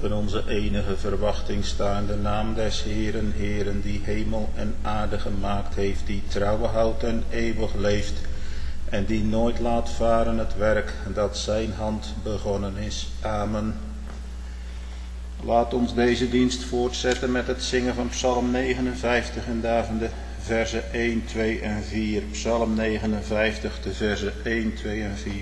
boven onze enige verwachting staande naam des Heeren, Heeren, die hemel en aarde gemaakt heeft, die trouw houdt en eeuwig leeft, en die nooit laat varen het werk dat zijn hand begonnen is. Amen. Laat ons deze dienst voortzetten met het zingen van Psalm 59 en daarvan de versen 1, 2 en 4. Psalm 59, de versen 1, 2 en 4.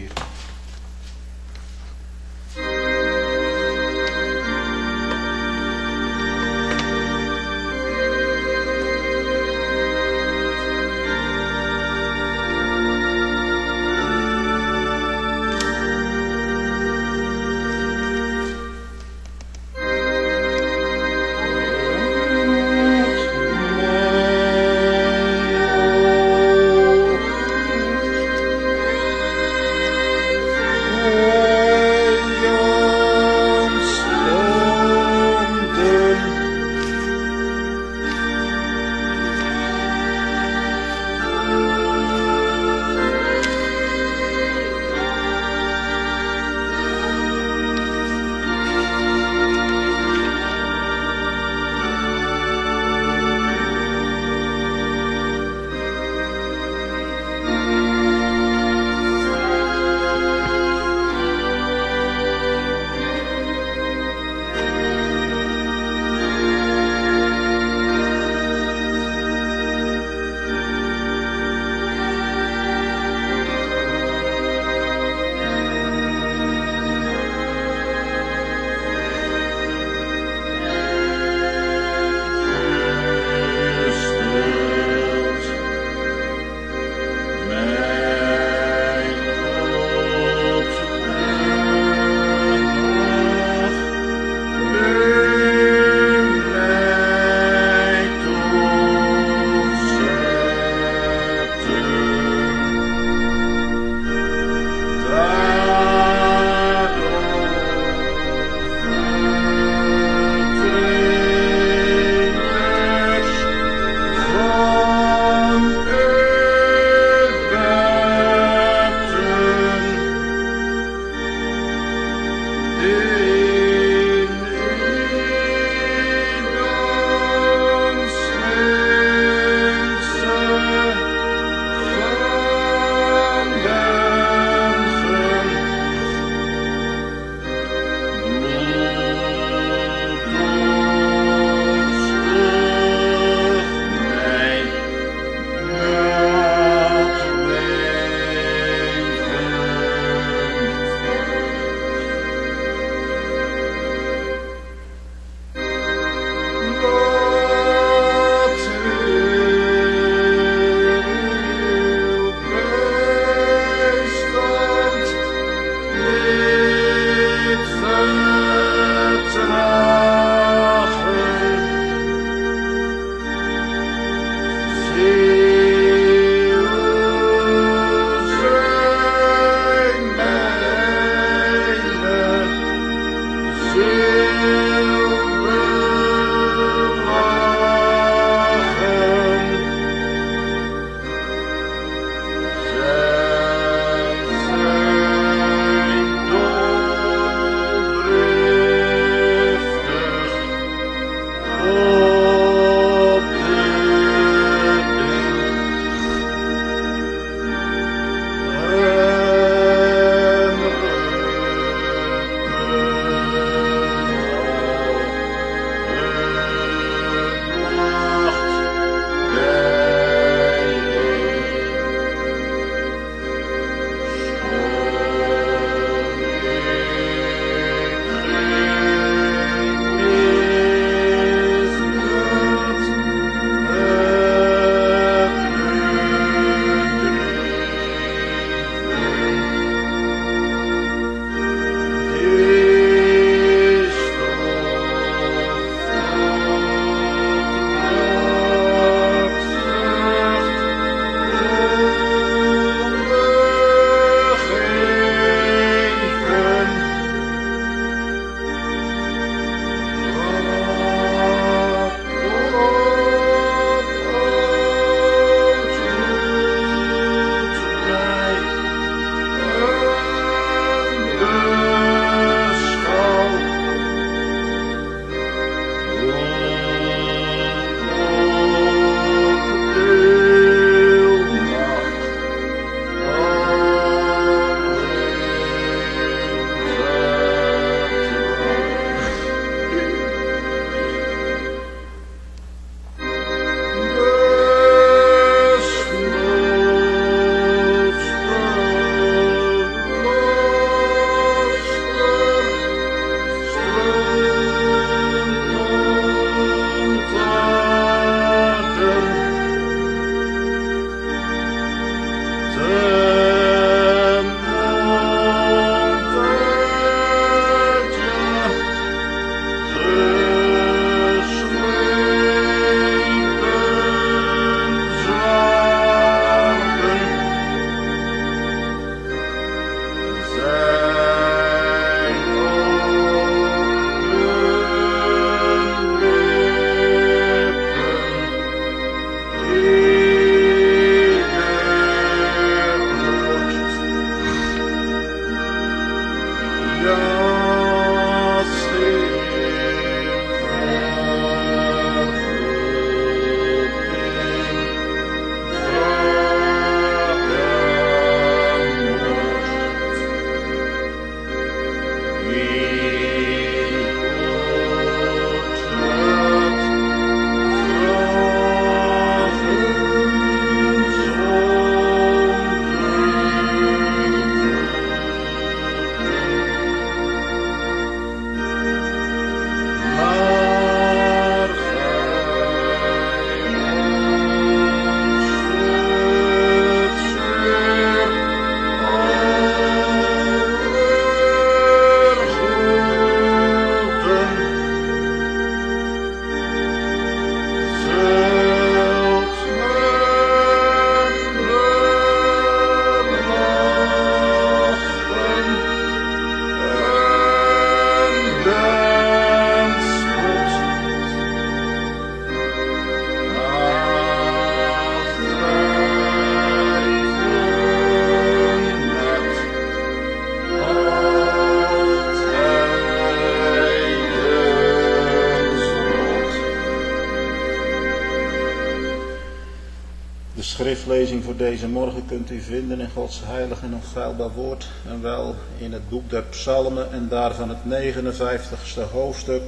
De schriftlezing voor deze morgen kunt u vinden in Gods heilig en onfeilbaar woord. En wel in het boek der Psalmen en daarvan het 59ste hoofdstuk.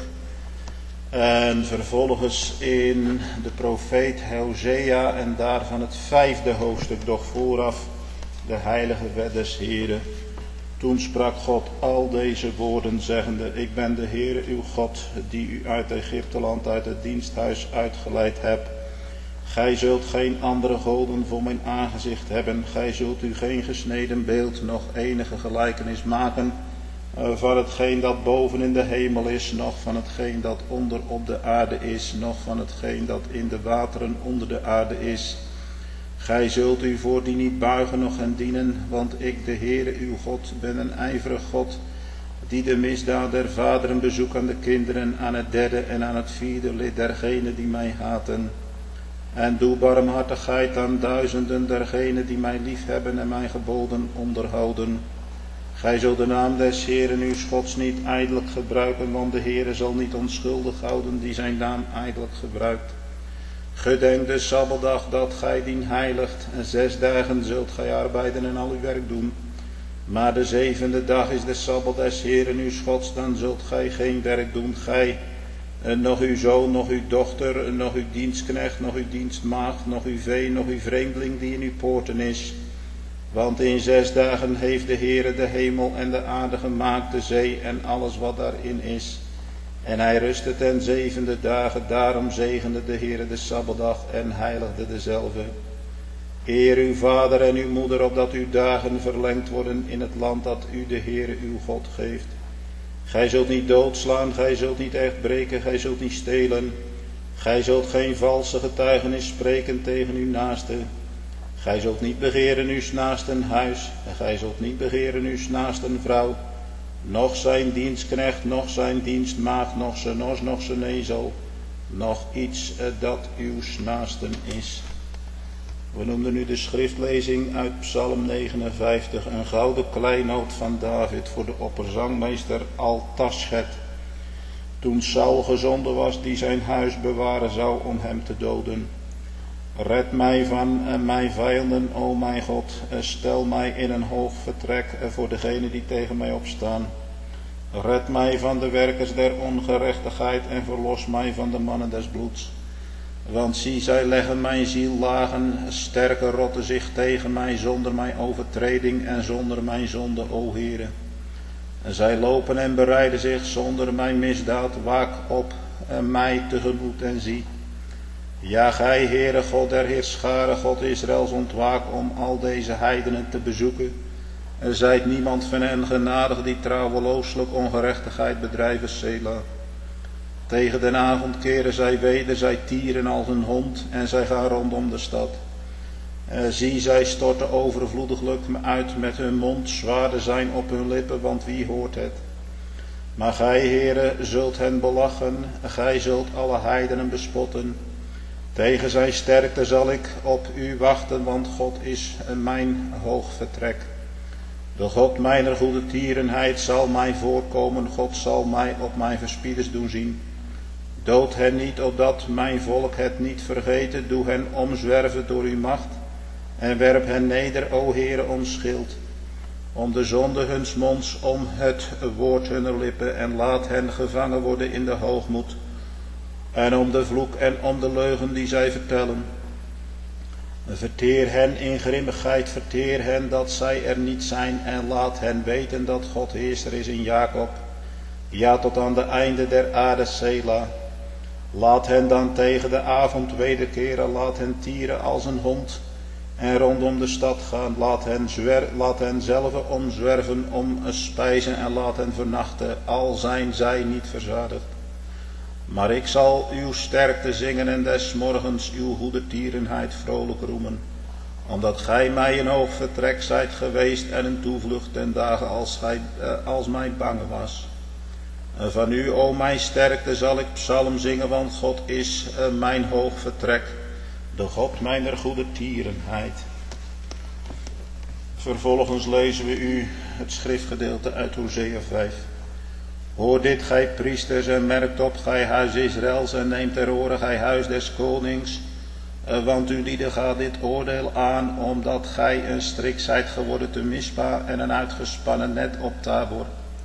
En vervolgens in de profeet Hosea en daarvan het 5e hoofdstuk. Doch vooraf de heilige wet des Heeren. Toen sprak God al deze woorden zeggende: Ik ben de Heere uw God, die u uit Egypteland, uit het diensthuis uitgeleid heb. Gij zult geen andere goden voor mijn aangezicht hebben. Gij zult u geen gesneden beeld, noch enige gelijkenis maken van hetgeen dat boven in de hemel is, noch van hetgeen dat onder op de aarde is, noch van hetgeen dat in de wateren onder de aarde is. Gij zult u voor die niet buigen, noch hen dienen, want ik, de Heere uw God, ben een ijverig God, die de misdaad der vaderen bezoekt aan de kinderen, aan het derde en aan het vierde lid dergenen die mij haten. En doe barmhartigheid aan duizenden dergenen die mij liefhebben en mijn geboden onderhouden. Gij zult de naam des Heeren uw Gods niet ijdelijk gebruiken, want de Heere zal niet onschuldig houden die zijn naam ijdelijk gebruikt. Gedenk de Sabbatdag dat gij dien heiligt, en 6 dagen zult gij arbeiden en al uw werk doen. Maar de 7e dag is de Sabbat des Heeren uw Gods, dan zult gij geen werk doen, gij, nog uw zoon, nog uw dochter, nog uw dienstknecht, nog uw dienstmaagd, nog uw vee, nog uw vreemdeling die in uw poorten is. Want in 6 dagen heeft de Heere de hemel en de aarde gemaakt, de zee en alles wat daarin is. En hij rustte ten 7e dagen, daarom zegende de Heere de Sabbatdag en heiligde dezelve. Eer uw vader en uw moeder, opdat uw dagen verlengd worden in het land dat u de Heere uw God geeft. Gij zult niet doodslaan, gij zult niet echt breken, gij zult niet stelen. Gij zult geen valse getuigenis spreken tegen uw naaste. Gij zult niet begeren uw naasten huis, en gij zult niet begeren uw naasten vrouw, noch zijn dienstknecht, noch zijn dienstmaagd, noch zijn os, noch zijn ezel, noch iets dat uw naasten is. We noemden nu de schriftlezing uit Psalm 59, een gouden kleinoot van David voor de opperzangmeester Altaschet. Toen Saul gezonden was die zijn huis bewaren zou om hem te doden. Red mij van mijn vijanden, o mijn God, stel mij in een hoog vertrek voor degenen die tegen mij opstaan. Red mij van de werkers der ongerechtigheid en verlos mij van de mannen des bloeds. Want zie, zij leggen mijn ziel lagen, sterken rotten zich tegen mij zonder mijn overtreding en zonder mijn zonde, o Heere. En zij lopen en bereiden zich zonder mijn misdaad, waak op mij tegemoet en zie. Ja, gij, Heere God der Heerscharen, God Israëls, ontwaak om al deze heidenen te bezoeken. Er zijt niemand van hen genadig die trouwelooselijk ongerechtigheid bedrijven, Selah. Tegen den avond keren zij weder, zij tieren als een hond en zij gaan rondom de stad. Zie, zij storten overvloediglijk uit met hun mond, zwaarden zijn op hun lippen, want wie hoort het? Maar gij, Heere, zult hen belachen, gij zult alle heidenen bespotten. Tegen zijn sterkte zal ik op u wachten, want God is mijn hoog vertrek. De God mijner goede tierenheid zal mij voorkomen, God zal mij op mijn verspieders doen zien. Dood hen niet, opdat mijn volk het niet vergeten, doe hen omzwerven door uw macht, en werp hen neder, o Heere, ons schild. Om de zonde huns monds, om het woord hunner lippen, en laat hen gevangen worden in de hoogmoed, en om de vloek en om de leugen die zij vertellen. Verteer hen in grimmigheid, verteer hen dat zij er niet zijn, en laat hen weten dat God heerser is in Jacob. Ja, tot aan de einde der aarde, Selah. Laat hen dan tegen de avond wederkeren, laat hen tieren als een hond en rondom de stad gaan. Laat hen zelf omzwerven om spijzen en laat hen vernachten, al zijn zij niet verzadigd. Maar ik zal uw sterkte zingen en des morgens uw goede tierenheid vrolijk roemen, omdat gij mij een hoog vertrek zijt geweest en een toevlucht ten dagen als mij bang was. Van u, o mijn sterkte, zal ik psalm zingen, want God is mijn hoog vertrek, de God mijner goede tierenheid. Vervolgens lezen we u het schriftgedeelte uit Hosea 5. Hoor dit, gij priesters, en merkt op, gij huis Israëls, en neemt ter oren, gij huis des konings. Want ulieden gaat dit oordeel aan, omdat gij een strik zijt geworden te Mispa en een uitgespannen net op Tabor.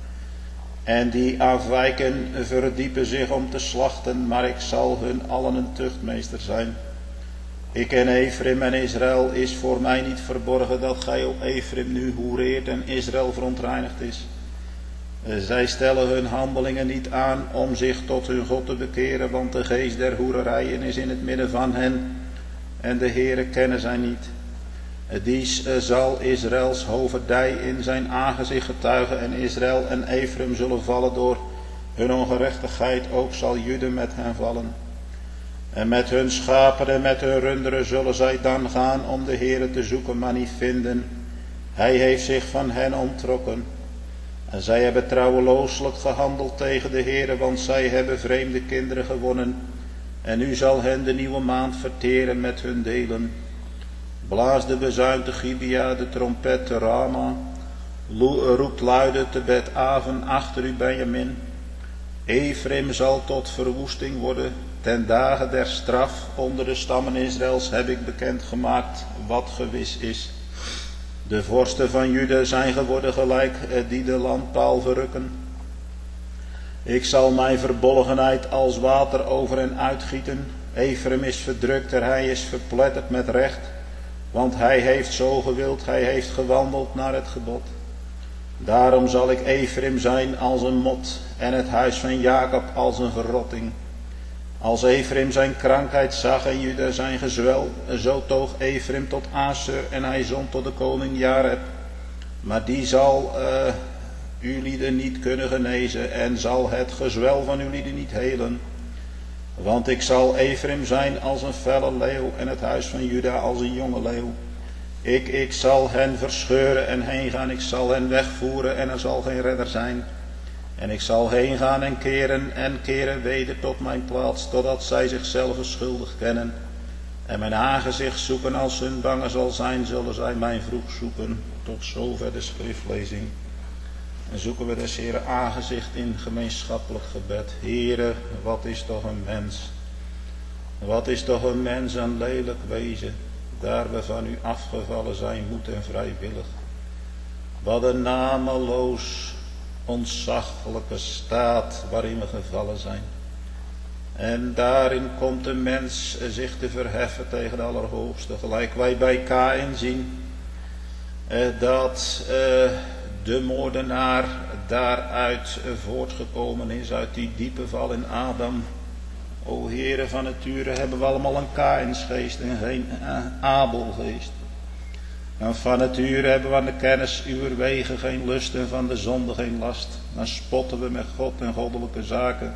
En die afwijken verdiepen zich om te slachten, maar ik zal hun allen een tuchtmeester zijn. Ik ken Ephraim en Israël is voor mij niet verborgen dat gij op Ephraim nu hoereert en Israël verontreinigd is. Zij stellen hun handelingen niet aan om zich tot hun God te bekeren, want de geest der hoererijen is in het midden van hen en de Heere kennen zij niet. Dies zal Israëls hoverdij in zijn aangezicht getuigen en Israël en Ephraim zullen vallen door hun ongerechtigheid, ook zal Juda met hen vallen. En met hun schapen en met hun runderen zullen zij dan gaan om de Heere te zoeken, maar niet vinden. Hij heeft zich van hen onttrokken. En zij hebben trouwelooselijk gehandeld tegen de Heere, want zij hebben vreemde kinderen gewonnen. En nu zal hen de nieuwe maand verteren met hun delen. Blaas de bezuin te Gibea, de trompet te Rama. Roept luide te Bet-aven achter u Benjamin. Ephraim zal tot verwoesting worden. Ten dagen der straf onder de stammen Israëls heb ik bekendgemaakt wat gewis is. De vorsten van Juda zijn geworden gelijk die de landpaal verrukken. Ik zal mijn verbolgenheid als water over hen uitgieten. Ephraim is verdrukt en hij is verpletterd met recht. Want hij heeft zo gewild, hij heeft gewandeld naar het gebod. Daarom zal ik Ephraim zijn als een mot en het huis van Jacob als een verrotting. Als Ephraim zijn krankheid zag en Juda zijn gezwel, zo toog Ephraim tot Aser en hij zond tot de koning Jareb. Maar die zal ulieden niet kunnen genezen en zal het gezwel van ulieden niet helen. Want ik zal Ephraim zijn als een felle leeuw en het huis van Juda als een jonge leeuw. Ik zal hen verscheuren en heen gaan, ik zal hen wegvoeren en er zal geen redder zijn. En ik zal heen gaan en keren weder tot mijn plaats, totdat zij zichzelf schuldig kennen. En mijn aangezicht zoeken als hun bange zal zijn, zullen zij mij vroeg zoeken. Tot zover de schriftlezing. En zoeken we des Heeren aangezicht in gemeenschappelijk gebed. Heere, wat is toch een mens? Wat is toch een mens een lelijk wezen, daar we van u afgevallen zijn, moet en vrijwillig. Wat een nameloos, ontzaglijke staat waarin we gevallen zijn. En daarin komt de mens zich te verheffen tegen de Allerhoogste. Gelijk wij bij Kaïn zien dat de moordenaar daaruit voortgekomen is, uit die diepe val in Adam. O Heere, van nature hebben we allemaal een Kaïnsgeest en geen Abelgeest. En van nature hebben we aan de kennis uw wegen geen lust en van de zonde geen last. Dan spotten we met God en goddelijke zaken.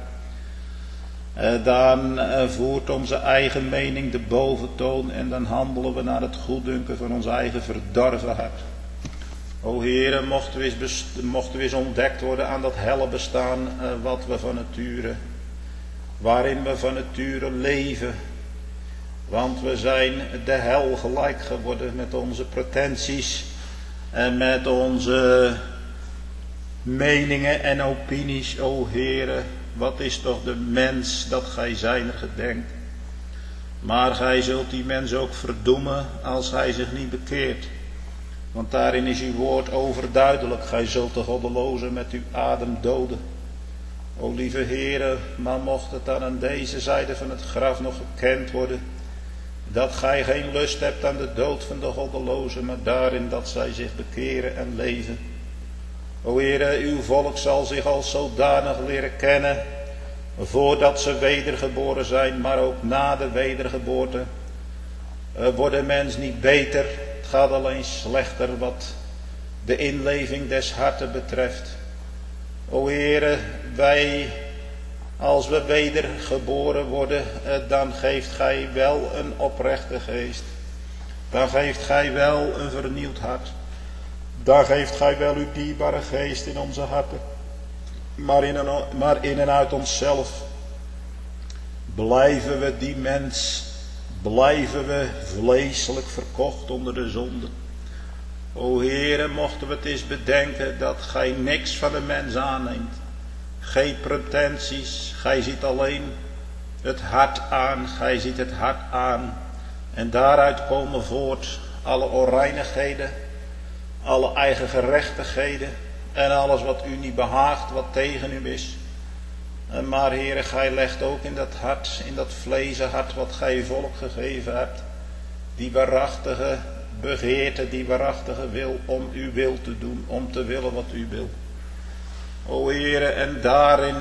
Dan voert onze eigen mening de boventoon en dan handelen we naar het goeddunken van ons eigen verdorven hart. O Heere, mochten we eens ontdekt worden aan dat helle bestaan wat we van nature, waarin we van nature leven. Want we zijn de hel gelijk geworden met onze pretenties en met onze meningen en opinies. O Heere, wat is toch de mens dat gij zijner gedenkt. Maar gij zult die mens ook verdoemen als hij zich niet bekeert. Want daarin is uw woord overduidelijk. Gij zult de goddelozen met uw adem doden. O lieve Heere, maar mocht het dan aan deze zijde van het graf nog gekend worden, dat gij geen lust hebt aan de dood van de goddelozen, maar daarin dat zij zich bekeren en leven. O Heere, uw volk zal zich als zodanig leren kennen, voordat ze wedergeboren zijn, maar ook na de wedergeboorte. Wordt de mens niet beter, het gaat alleen slechter wat de inleving des harten betreft. O Heere, wij, als we wedergeboren worden, dan geeft gij wel een oprechte geest. Dan geeft gij wel een vernieuwd hart. Dan geeft gij wel uw dierbare geest in onze harten. Maar in en uit onszelf blijven we die mens, blijven we vleeselijk verkocht onder de zonde. O Heere, mochten we het eens bedenken dat gij niks van de mens aanneemt. Geen pretenties, gij ziet alleen het hart aan, gij ziet het hart aan. En daaruit komen voort alle onreinigheden, alle eigen gerechtigheden en alles wat u niet behaagt, wat tegen u is. Maar Heere, gij legt ook in dat hart, in dat vlezenhart wat gij uw volk gegeven hebt, die waarachtige begeerte, die waarachtige wil om uw wil te doen, om te willen wat u wil. O Heere, en daarin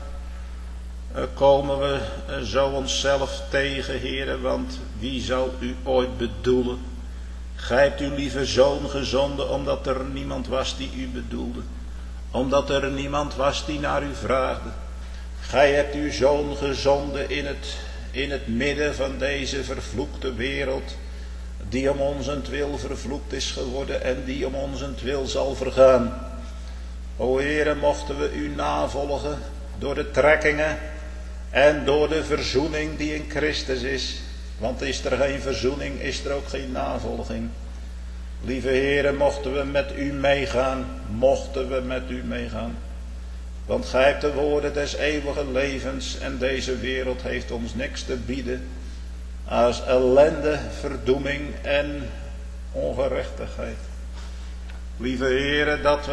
komen we zo onszelf tegen, Heere, want wie zou u ooit bedoelen? Gij hebt uw lieve zoon gezonden omdat er niemand was die u bedoelde, omdat er niemand was die naar u vraagde. Gij hebt uw zoon gezonden in het midden van deze vervloekte wereld, die om onzentwil vervloekt is geworden en die om onzentwil zal vergaan. O Heere, mochten we u navolgen door de trekkingen en door de verzoening die in Christus is. Want is er geen verzoening, is er ook geen navolging. Lieve Heere, mochten we met u meegaan, mochten we met u meegaan. Want gij hebt de woorden des eeuwige levens en deze wereld heeft ons niks te bieden als ellende, verdoeming en ongerechtigheid. Lieve Heere, dat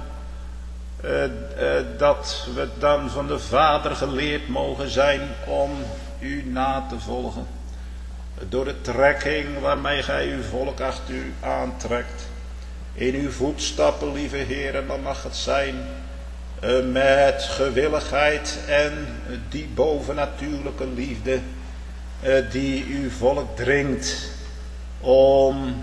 we dan van de Vader geleerd mogen zijn om u na te volgen. Door de trekking waarmee gij uw volk achter u aantrekt. In uw voetstappen, lieve Heere, dan mag het zijn met gewilligheid en die bovennatuurlijke liefde die uw volk dringt om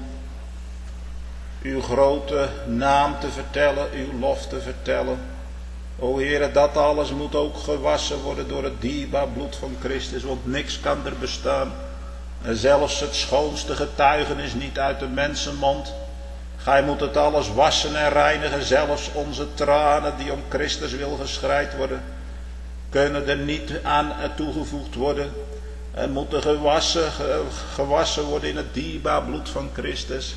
uw grote naam te vertellen, uw lof te vertellen. O Heere, dat alles moet ook gewassen worden door het dierbaar bloed van Christus, want niks kan er bestaan. Zelfs het schoonste getuigenis niet uit de mensenmond. Gij moet het alles wassen en reinigen, zelfs onze tranen die om Christus wil geschreid worden, kunnen er niet aan toegevoegd worden. En moeten gewassen worden in het dierbaar bloed van Christus.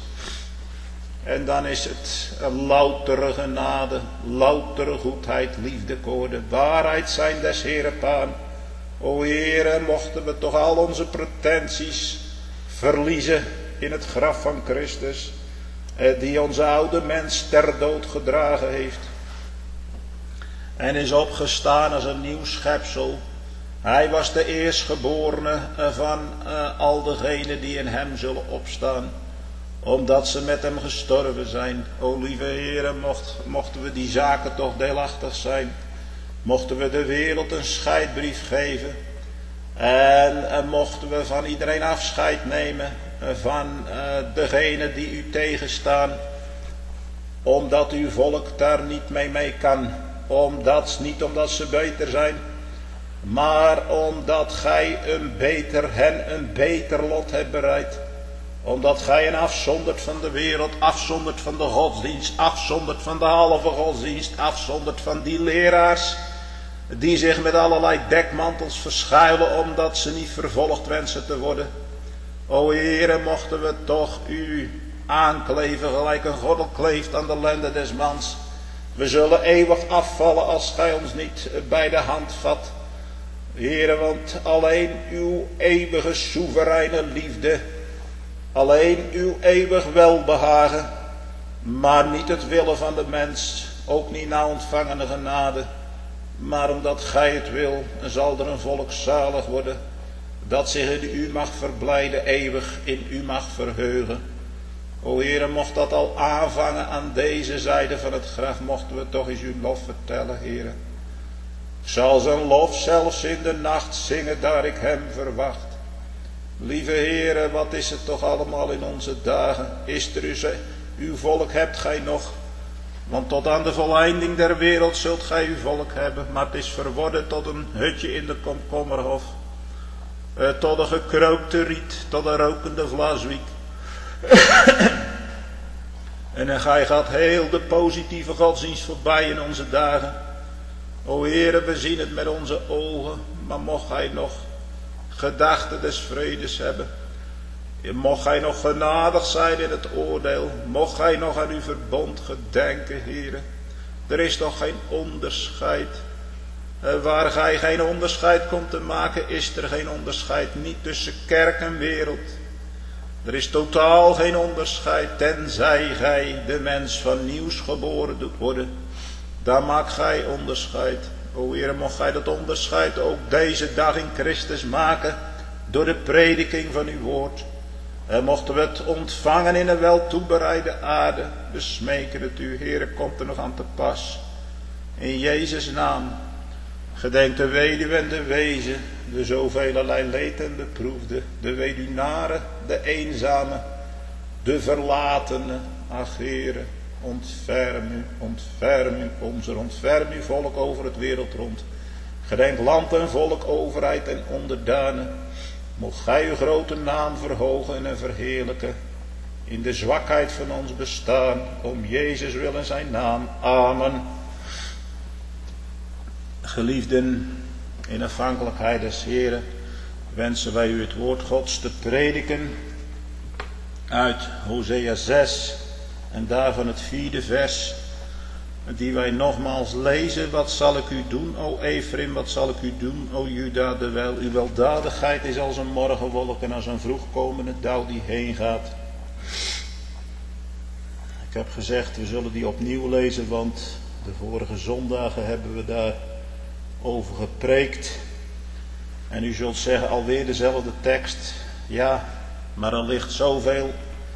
En dan is het een loutere genade, loutere goedheid, liefde, koorde, waarheid zijn des Heeren paan. O Heere, mochten we toch al onze pretenties verliezen in het graf van Christus, die onze oude mens ter dood gedragen heeft en is opgestaan als een nieuw schepsel. Hij was de eerstgeborene van al degenen die in hem zullen opstaan, omdat ze met hem gestorven zijn. O lieve Heere, mochten we die zaken toch deelachtig zijn. Mochten we de wereld een scheidbrief geven. En mochten we van iedereen afscheid nemen. Van degenen die u tegenstaan. Omdat uw volk daar niet mee kan. Niet omdat ze beter zijn. Maar omdat gij hen een beter lot hebt bereid. Omdat gij hen afzondert van de wereld, afzondert van de godsdienst, afzondert van de halve godsdienst, afzondert van die leraars die zich met allerlei dekmantels verschuilen omdat ze niet vervolgd wensen te worden. O Heere, mochten we toch u aankleven gelijk een gordel kleeft aan de lenden des mans. We zullen eeuwig afvallen als gij ons niet bij de hand vat. Heere, want alleen uw eeuwige soevereine liefde, alleen uw eeuwig welbehagen, maar niet het willen van de mens, ook niet na ontvangene genade, maar omdat gij het wil, zal er een volk zalig worden, dat zich in u mag verblijden, eeuwig in u mag verheugen. O Heere, mocht dat al aanvangen aan deze zijde van het graf, mochten we toch eens uw lof vertellen, Heere. Ik zal zijn lof zelfs in de nacht zingen, daar ik hem verwacht. Lieve Heere, wat is het toch allemaal in onze dagen? Is er uw volk hebt gij nog? Want tot aan de voleinding der wereld zult gij uw volk hebben. Maar het is verworden tot een hutje in de komkommerhof. Tot een gekrookte riet, tot een rokende vlaswiek. En dan gaat heel de positieve godsdienst voorbij in onze dagen. O Heere, we zien het met onze ogen, maar mocht gij nog gedachten des vredes hebben. Mocht gij nog genadig zijn in het oordeel. Mocht gij nog aan uw verbond gedenken, Heere. Er is toch geen onderscheid. Waar gij geen onderscheid komt te maken, is er geen onderscheid. Niet tussen kerk en wereld. Er is totaal geen onderscheid, tenzij gij de mens van nieuws geboren doet worden. Daar maakt gij onderscheid. O Heer, mocht gij dat onderscheid ook deze dag in Christus maken, door de prediking van uw woord. En mochten we het ontvangen in een wel toebereide aarde. We smeken het u, Heer, komt er nog aan te pas. In Jezus' naam. Gedenk de weduwe en de wezen, de zovelerlei leed en beproefde, de weduwnaren, de eenzame, de verlatene. Ach Heere, ontferm uw volk over het wereld rond. Gedenk land en volk, overheid en onderdanen. Mocht gij uw grote naam verhogen en verheerlijken in de zwakheid van ons bestaan, om Jezus wil en zijn naam. Amen. Geliefden, in afhankelijkheid des Heren wensen wij u het woord Gods te prediken uit Hosea 6 en daarvan het 4e vers, die wij nogmaals lezen. Wat zal ik u doen, o Ephraim, wat zal ik u doen, o Juda, terwijl uw weldadigheid is als een morgenwolk en als een vroegkomende dauw die heen gaat. Ik heb gezegd, we zullen die opnieuw lezen, want de vorige zondagen hebben we daar over gepreekt. En u zult zeggen, alweer dezelfde tekst. Ja, maar er ligt zoveel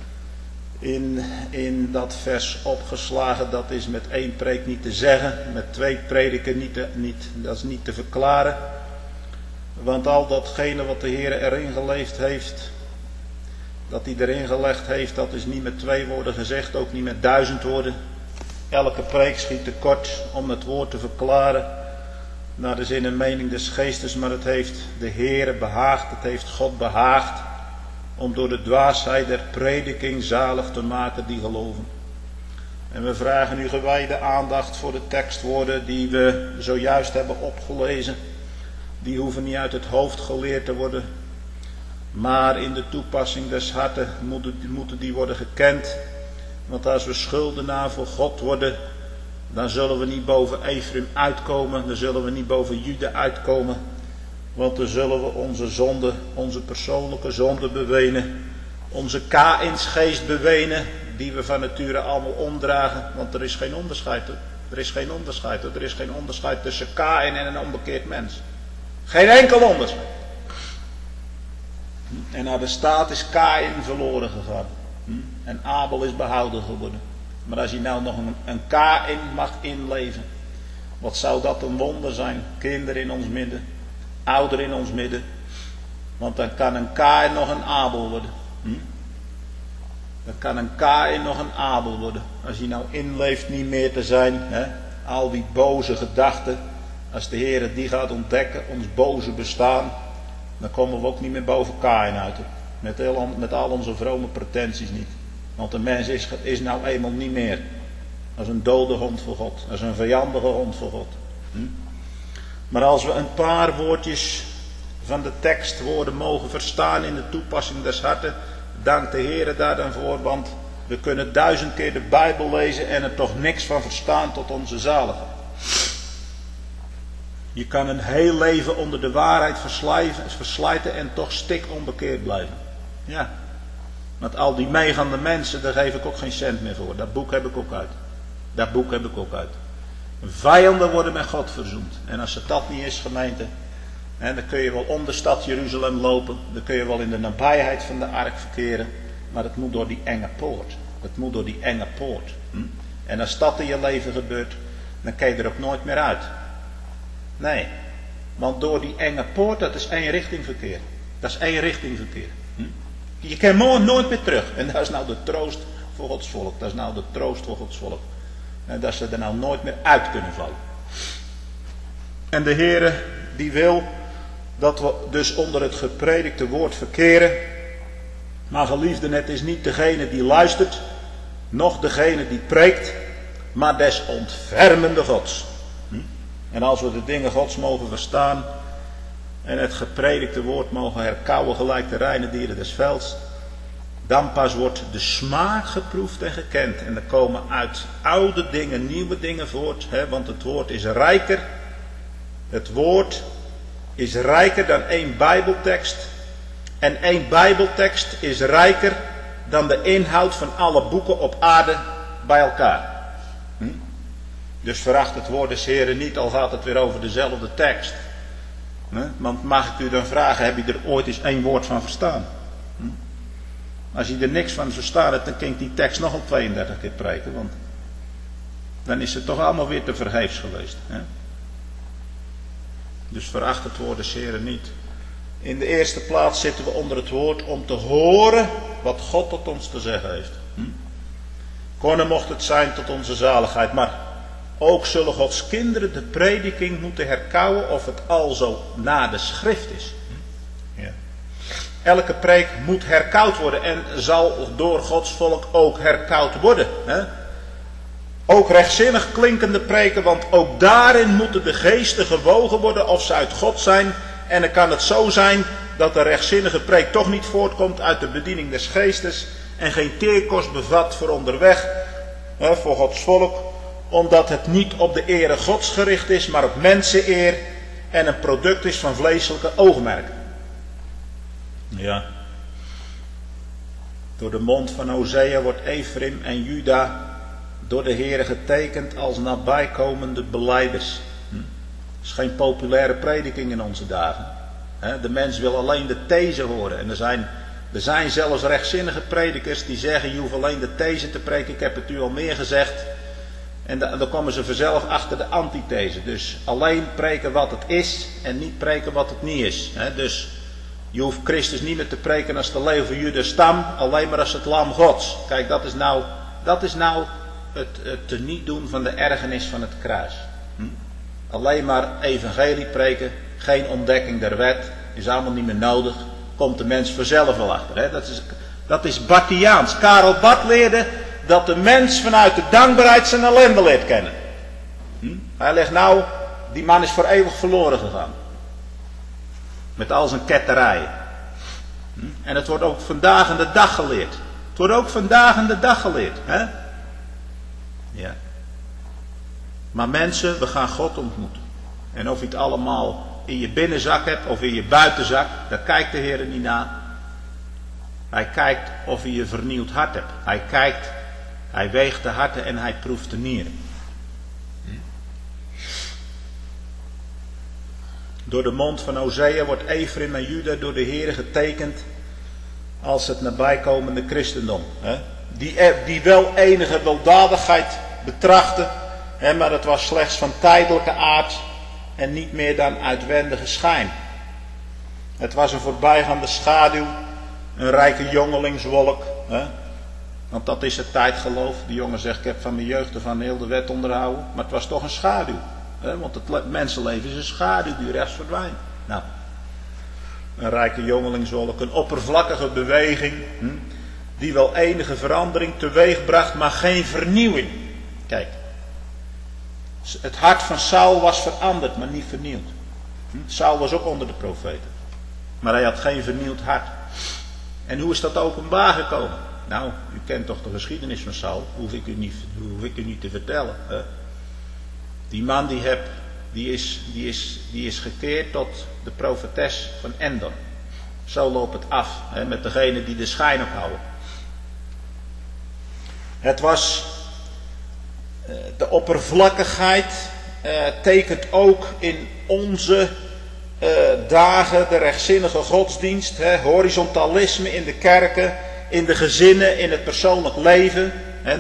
in dat vers opgeslagen. Dat is met 1 preek niet te zeggen. Met 2 prediken dat is niet te verklaren. Want al datgene wat de Heer erin geleefd heeft, dat hij erin gelegd heeft, dat is niet met 2 woorden gezegd, ook niet met 1000 woorden. Elke preek schiet tekort om het woord te verklaren naar de zin en mening des geestes, maar het heeft de Heere behaagd, het heeft God behaagd om door de dwaasheid der prediking zalig te maken die geloven. En we vragen u gewijde aandacht voor de tekstwoorden die we zojuist hebben opgelezen. Die hoeven niet uit het hoofd geleerd te worden, maar in de toepassing des harten moeten die worden gekend. Want als we schuldenaar voor God worden, dan zullen we niet boven Ephraim uitkomen, dan zullen we niet boven Juda uitkomen. Want dan zullen we onze zonde, onze persoonlijke zonde bewenen, onze Kainsgeest bewenen, die we van nature allemaal omdragen. Want er is geen onderscheid. Er is geen onderscheid tussen Kain en een onbekeerd mens. Geen enkel onderscheid. En naar de staat is Kain verloren gegaan. En Abel is behouden geworden. Maar als je nou nog een Kain mag inleven, wat zou dat een wonder zijn? Kinderen in ons midden, ouderen in ons midden. Want dan kan een Kain nog een Abel worden. Dan kan een Kain nog een Abel worden. Als je nou inleeft niet meer te zijn, al die boze gedachten. Als de Heer die gaat ontdekken, ons boze bestaan, dan komen we ook niet meer boven Kain uit. Met al onze vrome pretenties niet. Want de mens is nou eenmaal niet meer als een dode hond voor God. Als een vijandige hond voor God. Maar als we een paar woordjes van de tekstwoorden mogen verstaan in de toepassing des harten, dank de Heer daar dan voor. Want we kunnen 1000 keer de Bijbel lezen en er toch niks van verstaan tot onze zaligheid. Je kan een heel leven onder de waarheid verslijten en toch stik onbekeerd blijven. Ja. Want al die meegaande mensen, daar geef ik ook geen cent meer voor. Dat boek heb ik ook uit. Vijanden worden met God verzoend. En als het dat niet is, gemeente, dan kun je wel om de stad Jeruzalem lopen. Dan kun je wel in de nabijheid van de ark verkeren. Maar het moet door die enge poort. En als dat in je leven gebeurt, dan kun je er ook nooit meer uit. Nee, want door die enge poort, dat is één richting verkeer. Je kan nooit meer terug. En dat is nou de troost voor Gods volk. En dat ze er nou nooit meer uit kunnen vallen. En de Heere die wil dat we dus onder het gepredikte woord verkeren. Maar geliefden, het is niet degene die luistert, noch degene die preekt, maar des ontfermende Gods. En als we de dingen Gods mogen verstaan en het gepredikte woord mogen herkauwen gelijk de reine dieren des velds, dan pas wordt de smaak geproefd en gekend. En er komen uit oude dingen nieuwe dingen voort. Want het woord is rijker. Het woord is rijker dan 1 Bijbeltekst. En 1 Bijbeltekst is rijker dan de inhoud van alle boeken op aarde bij elkaar. Dus veracht het woord des Heren niet, al gaat het weer over dezelfde tekst. Want mag ik u dan vragen, heb je er ooit eens 1 woord van verstaan? Als je er niks van verstaan hebt, dan kan ik die tekst nog al 32 keer preken. Want dan is het toch allemaal weer te vergeefs geweest. Dus veracht het woord des Heren niet. In de eerste plaats zitten we onder het woord om te horen wat God tot ons te zeggen heeft. Konnen mocht het zijn tot onze zaligheid, maar ook zullen Gods kinderen de prediking moeten herkauwen of het al zo na de schrift is. Ja. Elke preek moet herkauwd worden en zal door Gods volk ook herkauwd worden. Ook rechtzinnig klinkende preken, want ook daarin moeten de geesten gewogen worden of ze uit God zijn. En dan kan het zo zijn dat de rechtzinnige preek toch niet voortkomt uit de bediening des geestes en geen teerkost bevat voor onderweg, voor Gods volk, omdat het niet op de ere Gods gericht is, maar op menseneer en een product is van vleeselijke oogmerken. Ja. Door de mond van Hosea wordt Ephraim en Juda door de Heere getekend als nabijkomende belijders. Het is geen populaire prediking in onze dagen. De mens wil alleen de these horen. En er zijn zelfs rechtzinnige predikers die zeggen, je hoeft alleen de these te preken, ik heb het u al meer gezegd. En dan komen ze vanzelf achter de antithese. Dus alleen preken wat het is en niet preken wat het niet is. Dus je hoeft Christus niet meer te preken als de leeuw van Juda stam, alleen maar als het lam Gods. Kijk, dat is nou het teniet doen van de ergernis van het kruis. Alleen maar evangelie preken, geen ontdekking der wet, is allemaal niet meer nodig, komt de mens vanzelf wel achter. Dat is Barthiaans. Karel Barth leerde dat de mens vanuit de dankbaarheid zijn ellende leert kennen. Hij legt nou, die man is voor eeuwig verloren gegaan. Met al zijn ketterijen. En het wordt ook vandaag aan de dag geleerd. Het wordt ook vandaag aan de dag geleerd. Ja. Maar mensen, we gaan God ontmoeten. En of je het allemaal in je binnenzak hebt of in je buitenzak, daar kijkt de Heer niet naar. Hij kijkt of je een vernieuwd hart hebt. Hij weegt de harten en hij proeft de nieren. Door de mond van Hosea wordt Ephraim en Juda door de Heer getekend als het nabijkomende christendom. Die wel enige weldadigheid betrachten, maar het was slechts van tijdelijke aard en niet meer dan uitwendige schijn. Het was een voorbijgaande schaduw, een rijke jongelingswolk. Want dat is het tijdgeloof. De jongen zegt, ik heb van mijn jeugd van heel de wet onderhouden. Maar het was toch een schaduw. Want het mensenleven is een schaduw die rechts verdwijnt. Nou, een rijke jongelingswolk, een oppervlakkige beweging. Die wel enige verandering teweeg bracht, maar geen vernieuwing. Kijk. Het hart van Saul was veranderd, maar niet vernieuwd. Saul was ook onder de profeten. Maar hij had geen vernieuwd hart. En hoe is dat openbaar gekomen? Nou, u kent toch de geschiedenis van Saul. Hoef ik u niet te vertellen. Die man die is gekeerd tot de profetes van Endor. Zo loopt het af. Met degene die de schijn ophouden. Het was... De oppervlakkigheid tekent ook in onze dagen de rechtzinnige godsdienst. Horizontalisme in de kerken, in de gezinnen, in het persoonlijk leven.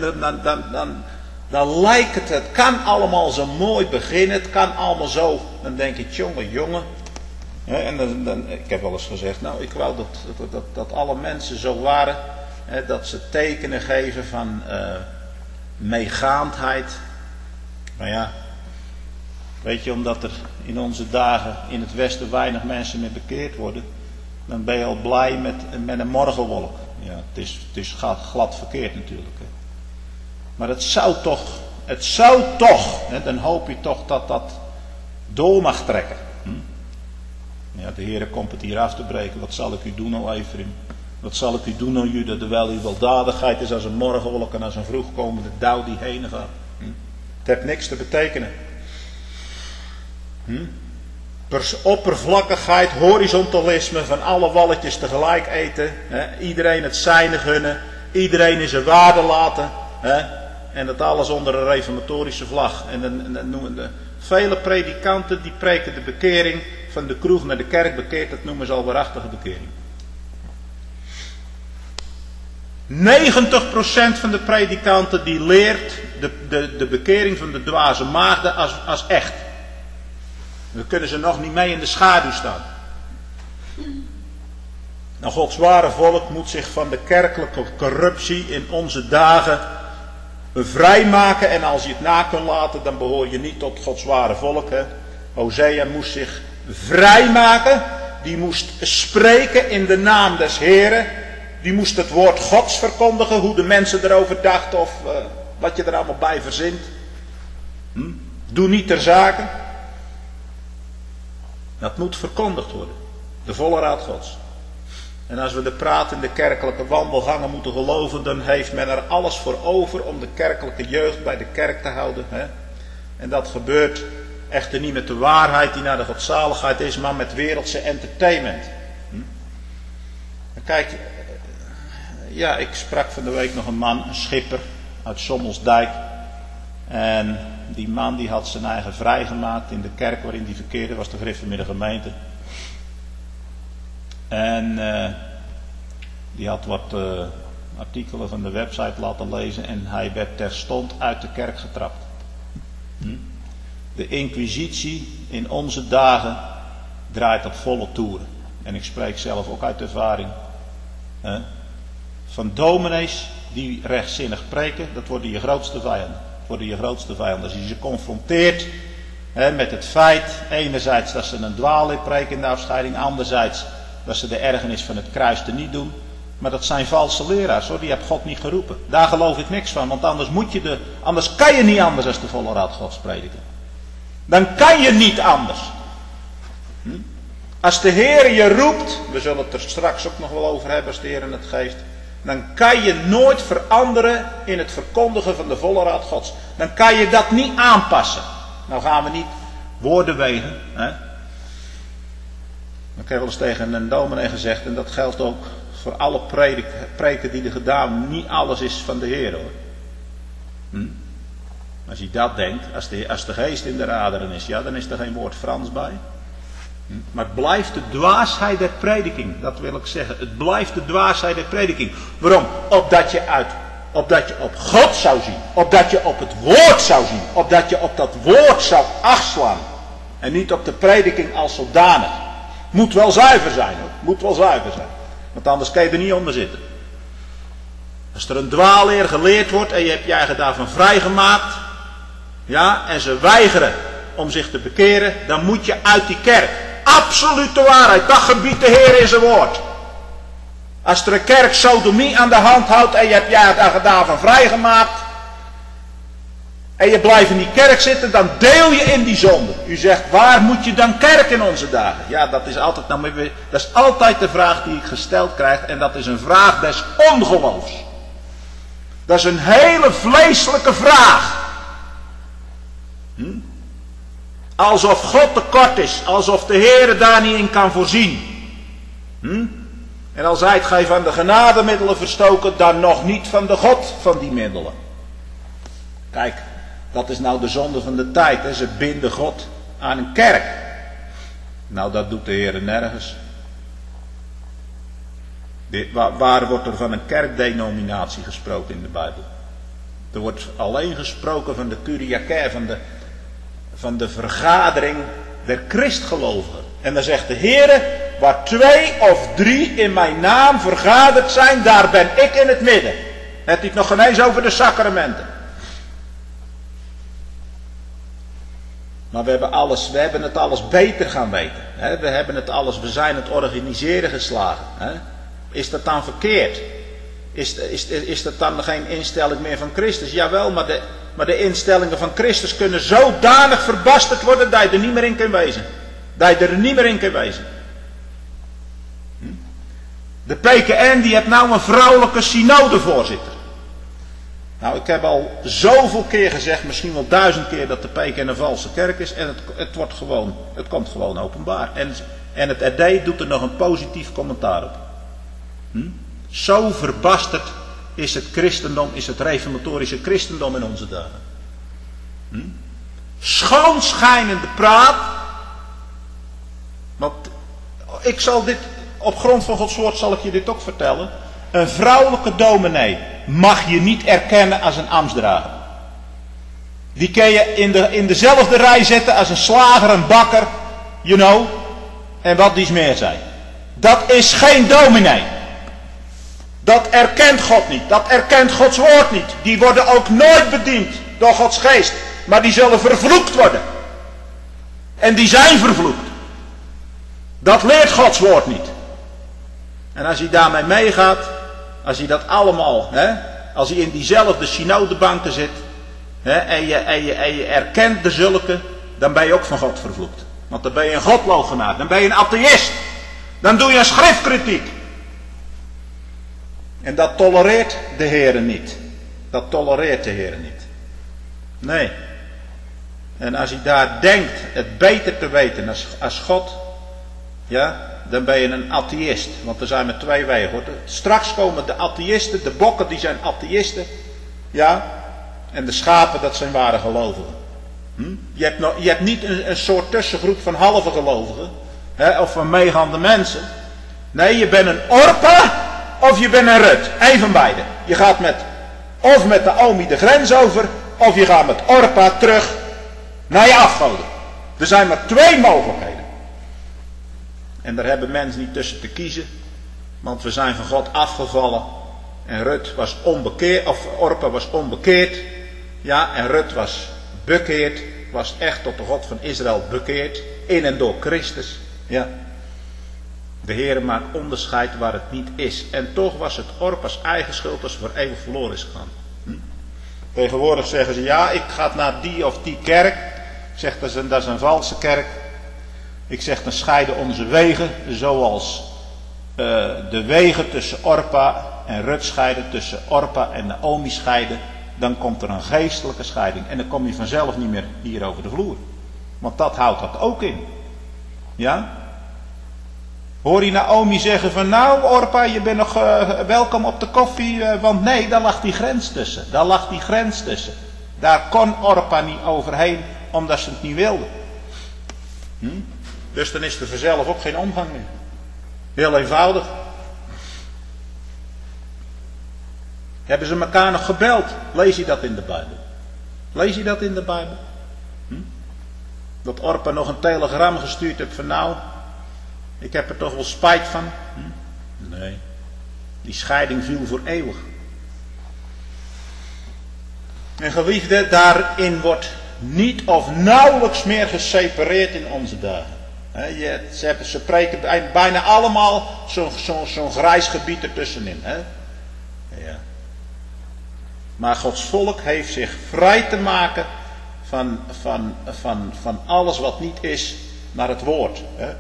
Dan lijkt het kan allemaal zo mooi beginnen. Het kan allemaal zo. Dan denk je, jongen. Ik heb wel eens gezegd, nou ik wou dat alle mensen zo waren. Dat ze tekenen geven van... meegaandheid. Maar ja, weet je, omdat er in onze dagen in het Westen weinig mensen meer bekeerd worden, dan ben je al blij met een morgenwolk. Ja, het is glad verkeerd natuurlijk. Maar het zou toch, dan hoop je toch dat dat door mag trekken. Ja, de Heere komt het hier af te breken. Wat zal ik u doen, o Ephraim? Wat zal ik u doen, o Juda, terwijl uw weldadigheid is als een morgenwolk en als een vroegkomende dauw die heen gaat. Het heeft niks te betekenen. oppervlakkigheid, horizontalisme, van alle walletjes tegelijk eten. Iedereen het zijne gunnen, iedereen in zijn waarde laten. En dat alles onder een reformatorische vlag. En dan noemen de vele predikanten die preken de bekering van de kroeg naar de kerk bekeerd, dat noemen ze al waarachtige bekering. 90% van de predikanten die leert de bekering van de dwaze maagden als echt. Dan kunnen ze nog niet mee in de schaduw staan. Nou, Gods ware volk moet zich van de kerkelijke corruptie in onze dagen vrijmaken. En als je het na kunt laten, dan behoor je niet tot Gods ware volk. Hosea moest zich vrijmaken. Die moest spreken in de naam des Heren. Die moest het woord Gods verkondigen. Hoe de mensen erover dachten of wat je er allemaal bij verzint. Doe niet ter zake. Dat moet verkondigd worden. De volle raad Gods. En als we de praat in de kerkelijke wandelgangen moeten geloven, dan heeft men er alles voor over om de kerkelijke jeugd bij de kerk te houden. En dat gebeurt echter niet met de waarheid die naar de godzaligheid is, maar met wereldse entertainment. Kijk, ja, ik sprak van de week nog een man, een schipper uit Sommelsdijk. En die man die had zijn eigen vrijgemaakt in de kerk waarin hij verkeerde, was de gereformeerde gemeente. En die had wat artikelen van de website laten lezen en hij werd terstond uit de kerk getrapt. De inquisitie in onze dagen draait op volle toeren. En ik spreek zelf ook uit ervaring. Van dominees die rechtzinnig preken, dat worden je grootste vijanden. Worden je grootste vijanden. Als je ze confronteert met het feit, enerzijds dat ze een dwaalleer preken in de afscheiding, anderzijds dat ze de ergernis van het kruis te niet doen. Maar dat zijn valse leraars hoor, die heeft God niet geroepen. Daar geloof ik niks van, want anders kan je niet anders als de volle raad Gods prediken. Dan kan je niet anders. Als de Heer je roept, we zullen het er straks ook nog wel over hebben als de Heer het geeft. Dan kan je nooit veranderen in het verkondigen van de volle raad Gods. Dan kan je dat niet aanpassen. Nou gaan we niet woorden wegen. Ik heb wel eens tegen een dominee gezegd, en dat geldt ook voor alle preken die er gedaan, niet alles is van de Heer hoor. Als je dat denkt, als de geest in de raderen is, ja, dan is er geen woord Frans bij. Maar het blijft de dwaasheid der prediking, dat wil ik zeggen. Het blijft de dwaasheid der prediking. Waarom? Opdat je op God zou zien. Opdat je op het woord zou zien. Opdat je op dat woord zou acht slaan. En niet op de prediking als zodanig. Moet wel zuiver zijn hoor. Moet wel zuiver zijn. Want anders kan je er niet onder zitten. Als er een dwaalleer geleerd wordt en je hebt je eigen daarvan vrijgemaakt. Ja, en ze weigeren om zich te bekeren, dan moet je uit die kerk. Absolute waarheid, dat gebiedt de Heer in zijn woord. Als er een kerk sodomie aan de hand houdt en je hebt je eigen daarvan vrijgemaakt. En je blijft in die kerk zitten, dan deel je in die zonde. U zegt, waar moet je dan kerk in onze dagen? Ja, dat is altijd de vraag die ik gesteld krijg. En dat is een vraag des ongeloofs. Dat is een hele vleeselijke vraag. Alsof God tekort is. Alsof de Heer daar niet in kan voorzien. En al zijt gij van de genademiddelen verstoken, dan nog niet van de God van die middelen. Kijk, dat is nou de zonde van de tijd. Hè? Ze binden God aan een kerk. Nou, dat doet de Heer nergens. Waar wordt er van een kerkdenominatie gesproken in de Bijbel? Er wordt alleen gesproken van de Kyriake, van de vergadering der Christgelovigen. En dan zegt de Heer, waar 2 of 3 in mijn naam vergaderd zijn, daar ben ik in het midden. Het heeft nog geen eens over de sacramenten. Maar we hebben het alles beter gaan weten. We zijn het organiseren geslagen. Is dat dan verkeerd? Is dat dan geen instelling meer van Christus? Jawel, maar de instellingen van Christus kunnen zodanig verbasterd worden dat je er niet meer in kunt wezen. De PKN die heeft nou een vrouwelijke synodevoorzitter. Nou, ik heb al zoveel keer gezegd, misschien wel 1000 keer, dat de PKN een valse kerk is. En het komt gewoon openbaar. En het RD doet er nog een positief commentaar op. Zo verbasterd is het christendom, is het reformatorische christendom in onze dagen. Schoonschijnende praat. Want ik zal dit, op grond van Gods woord zal ik je dit ook vertellen. Een vrouwelijke dominee mag je niet erkennen als een ambtsdrager. Die kun je in dezelfde rij zetten als een slager, een bakker, en wat dies meer zijn. Dat is geen dominee. Dat erkent God niet. Dat erkent Gods woord niet. Die worden ook nooit bediend door Gods geest. Maar die zullen vervloekt worden. En die zijn vervloekt. Dat leert Gods woord niet. En als hij daarmee meegaat, als hij dat allemaal, als hij in diezelfde synodebanken zit, en je erkent de zulke, dan ben je ook van God vervloekt. Want dan ben je een godloochenaar, dan ben je een atheïst. Dan doe je een schriftkritiek. En dat tolereert de Heere niet. Dat tolereert de Heere niet. Nee. En als hij daar denkt het beter te weten als God, dan ben je een atheïst. Want er zijn maar twee wegen, hoor. Straks komen de atheïsten, de bokken die zijn atheïsten. En de schapen, dat zijn ware gelovigen. Je hebt niet een soort tussengroep van halve gelovigen. Of van meegaande mensen. Nee, je bent een Orpa of je bent een Rut. Eén van beide. Je gaat of met Naomi de grens over, of je gaat met Orpa terug naar je afgoden. Er zijn maar twee mogelijkheden. En daar hebben mensen niet tussen te kiezen. Want we zijn van God afgevallen. En Rut was onbekeerd, of Orpa was onbekeerd. En Rut was bekeerd. Was echt tot de God van Israël bekeerd. In en door Christus. De Heere maakt onderscheid waar het niet is. En toch was het Orpa's eigen schuld als ze voor eeuwig verloren is gegaan. Tegenwoordig zeggen ze, ik ga naar die of die kerk. Ik zeg, dat is een valse kerk. Ik zeg, dan scheiden onze wegen, zoals de wegen tussen Orpa en Rut scheiden, tussen Orpa en Naomi scheiden. Dan komt er een geestelijke scheiding. En dan kom je vanzelf niet meer hier over de vloer. Want dat houdt dat ook in. Hoor je Naomi zeggen van, nou Orpa, je bent nog welkom op de koffie. Want nee, daar lag die grens tussen. Daar kon Orpa niet overheen, omdat ze het niet wilde. Dus dan is er vanzelf ook geen omgang meer. Heel eenvoudig. Hebben ze elkaar nog gebeld? Lees je dat in de Bijbel? Dat Orpa nog een telegram gestuurd heeft van, nou, ik heb er toch wel spijt van. Nee. Die scheiding viel voor eeuwig. En geliefde, daarin wordt niet of nauwelijks meer gesepareerd in onze dagen. Ze preken bijna allemaal zo'n grijs gebied ertussenin. Maar Gods volk heeft zich vrij te maken van alles wat niet is naar het woord.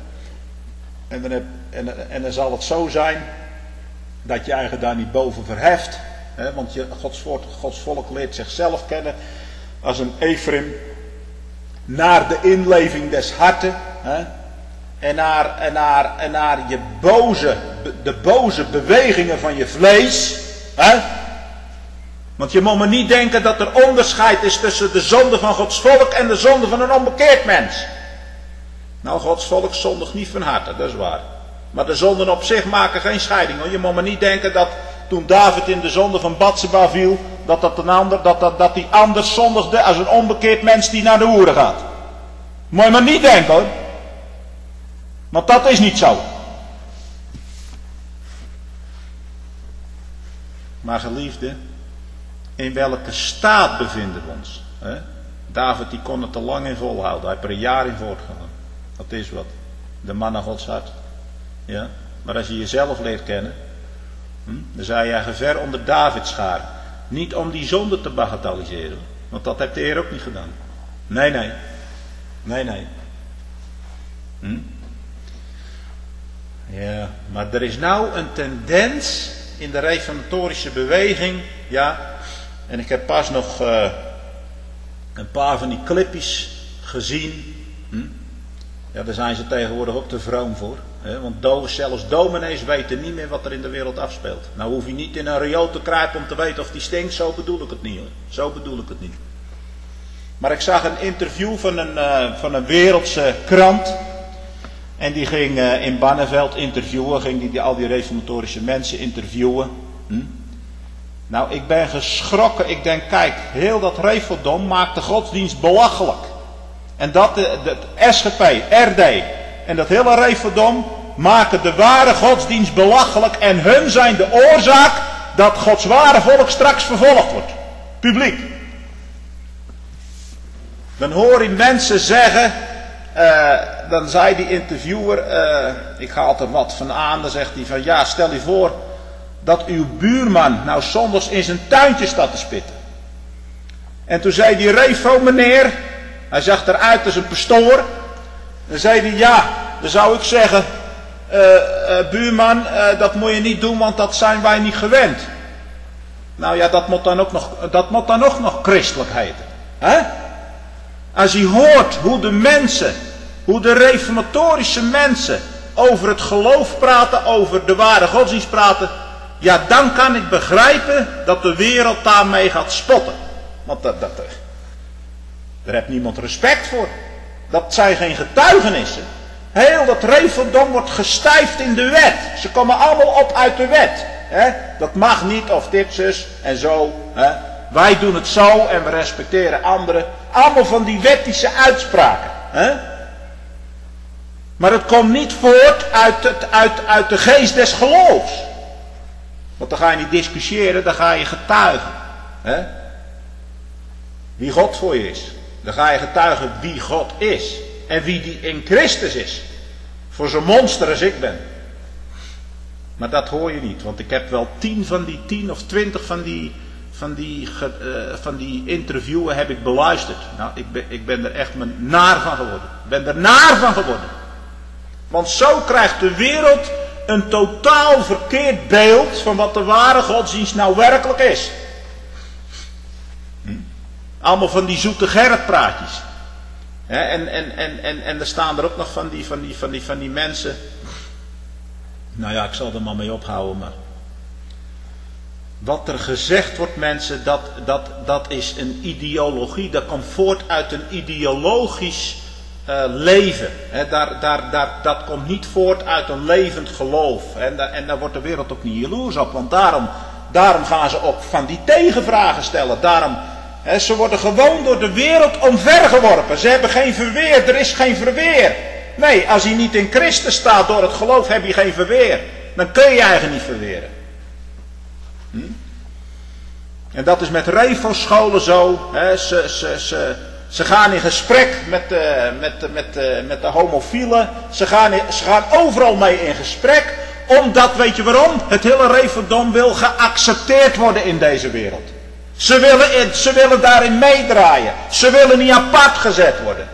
En dan zal het zo zijn dat je eigenlijk daar niet boven verheft. Want Gods volk leert zichzelf kennen als een Efraim naar de inleving des harten. En naar de boze bewegingen van je vlees. Want je moet maar niet denken dat er onderscheid is tussen de zonde van Gods volk en de zonde van een onbekeerd mens. Nou, Gods volk zondigt niet van harte, dat is waar. Maar de zonden op zich maken geen scheiding. Hoor. Je moet maar niet denken dat toen David in de zonde van Batseba viel, dat die anders zondigde als een onbekeerd mens die naar de hoeren gaat. Moet je maar niet denken hoor. Want dat is niet zo. Maar geliefde, in welke staat bevinden we ons? David die kon het te lang in volhouden. Hij heeft er een jaar in voortgegaan. Dat is wat. De man naar Gods hart. Maar als je jezelf leert kennen, dan zou je ver onder Davids schaar. Niet om die zonde te bagatelliseren. Want dat heeft de Heer ook niet gedaan. Nee. Ja, maar er is nou een tendens in de reformatorische beweging, En ik heb pas nog een paar van die clipjes gezien. Ja, daar zijn ze tegenwoordig ook te vroom voor. Want zelfs dominees weten niet meer wat er in de wereld afspeelt. Nou hoef je niet in een riool te kruipen om te weten of die stinkt. Zo bedoel ik het niet hoor. Zo bedoel ik het niet. Maar ik zag een interview van een wereldse krant. En die ging in Barneveld interviewen. Ging die al die reformatorische mensen interviewen. Nou, ik ben geschrokken. Ik denk, kijk, heel dat reformdom maakt de godsdienst belachelijk. En dat het SGP, RD en dat hele reformdom maken de ware godsdienst belachelijk. En hun zijn de oorzaak dat Gods ware volk straks vervolgd wordt. Publiek. Dan hoor je mensen zeggen, dan zei die interviewer, ik haal er wat van aan, dan zegt hij van ja, stel je voor dat uw buurman nou zondags in zijn tuintje staat te spitten. En toen zei die refo meneer, hij zag eruit als een pastoor, dan zei hij ja, dan zou ik zeggen, buurman, dat moet je niet doen, want dat zijn wij niet gewend. Nou ja, dat moet dan ook nog christelijk heten. Hè? Als je hoort hoe de reformatorische mensen over het geloof praten, over de ware godsdienst praten, ja, dan kan ik begrijpen dat de wereld daarmee gaat spotten. Want daar heeft niemand respect voor. Dat zijn geen getuigenissen. Heel dat reformdom wordt gestijfd in de wet. Ze komen allemaal op uit de wet. Dat mag niet of dit, zus en zo. Wij doen het zo en we respecteren anderen. Allemaal van die wettische uitspraken. Maar het komt niet voort uit de geest des geloofs. Want dan ga je niet discussiëren, dan ga je getuigen. Wie God voor je is. Dan ga je getuigen wie God is. En wie die in Christus is. Voor zo'n monster als ik ben. Maar dat hoor je niet. Want ik heb wel 10 of 20 van die interviewen heb ik beluisterd. Nou, ik ben er echt naar van geworden. Ik ben er naar van geworden. Want zo krijgt de wereld een totaal verkeerd beeld van wat de ware godsdienst nou werkelijk is. Allemaal van die zoete Gerrit-praatjes. En er staan er ook nog van die mensen. Nou ja, ik zal er maar mee ophouden, maar. Wat er gezegd wordt, mensen, dat is een ideologie. Dat komt voort uit een ideologisch leven. Dat komt niet voort uit een levend geloof. En daar wordt de wereld ook niet jaloers op. Want daarom gaan ze ook van die tegenvragen stellen. Ze worden gewoon door de wereld omvergeworpen. Ze hebben geen verweer, er is geen verweer. Nee, als je niet in Christus staat door het geloof, heb je geen verweer. Dan kun je eigenlijk niet verweren. En dat is met Revo-scholen zo. Ze gaan in gesprek met de homofielen. Ze gaan overal mee in gesprek. Omdat, weet je waarom? Het hele Reverdom wil geaccepteerd worden in deze wereld. Ze willen daarin meedraaien. Ze willen niet apart gezet worden.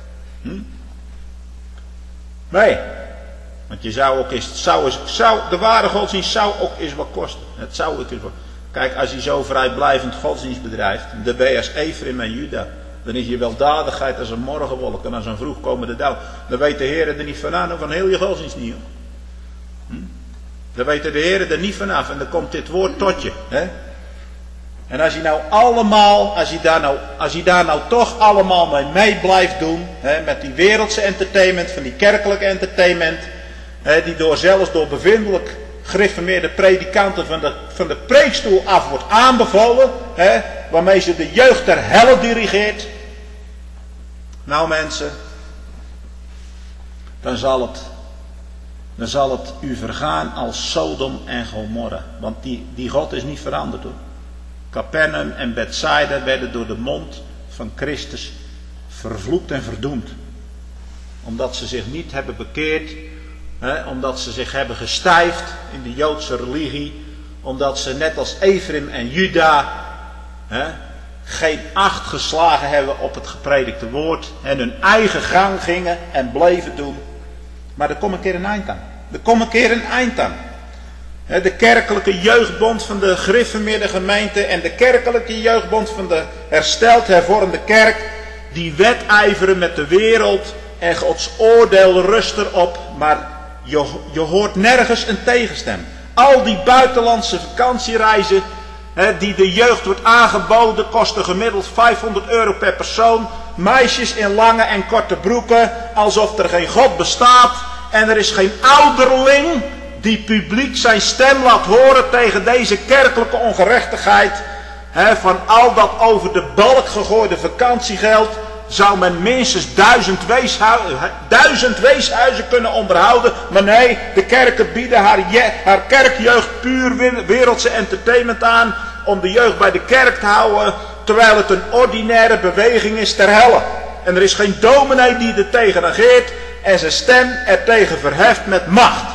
Nee. Want je zou ook eens, de ware godsdienst zou ook eens wat kosten. Het zou ook eens wat. Kijk, als je zo vrijblijvend godsdienst bedrijft, de ben je als Ephraim en Juda, dan is je weldadigheid als een morgenwolk en als een vroegkomende dauw. Dan weet de Heer er niet vanaf, van heel je godsdienst niet. Dan weet de Heer er niet vanaf en dan komt dit woord tot je. En als je nou allemaal, als je daar nou toch allemaal mee blijft doen, met die wereldse entertainment, van die kerkelijke entertainment, die zelfs door bevindelijk gereformeerde predikanten van de preekstoel af wordt aanbevolen, waarmee ze de jeugd ter helle dirigeert. Nou mensen, dan zal het u vergaan als Sodom en Gomorra. Want die God is niet veranderd hoor. Capernaum en Bethsaida werden door de mond van Christus vervloekt en verdoemd. Omdat ze zich niet hebben bekeerd. Omdat ze zich hebben gestijfd in de Joodse religie. Omdat ze net als Ephraim en Juda geen acht geslagen hebben op het gepredikte woord. En hun eigen gang gingen en bleven doen. Maar er komt een keer een eind aan. Er komt een keer een eind aan. De kerkelijke jeugdbond van de gereformeerde gemeente en de kerkelijke jeugdbond van de hersteld hervormde kerk, die wedijveren met de wereld en Gods oordeel rust erop, maar je hoort nergens een tegenstem. Al die buitenlandse vakantiereizen die de jeugd wordt aangeboden, kosten gemiddeld €500 per persoon. Meisjes in lange en korte broeken, alsof er geen God bestaat. En er is geen ouderling die publiek zijn stem laat horen tegen deze kerkelijke ongerechtigheid. Van al dat over de balk gegooide vakantiegeld zou men minstens 1000 weeshuizen kunnen onderhouden. Maar nee, de kerken bieden haar kerkjeugd puur wereldse entertainment aan om de jeugd bij de kerk te houden, terwijl het een ordinaire beweging is ter helle. En er is geen dominee die er tegen regeert en zijn stem er tegen verheft met macht.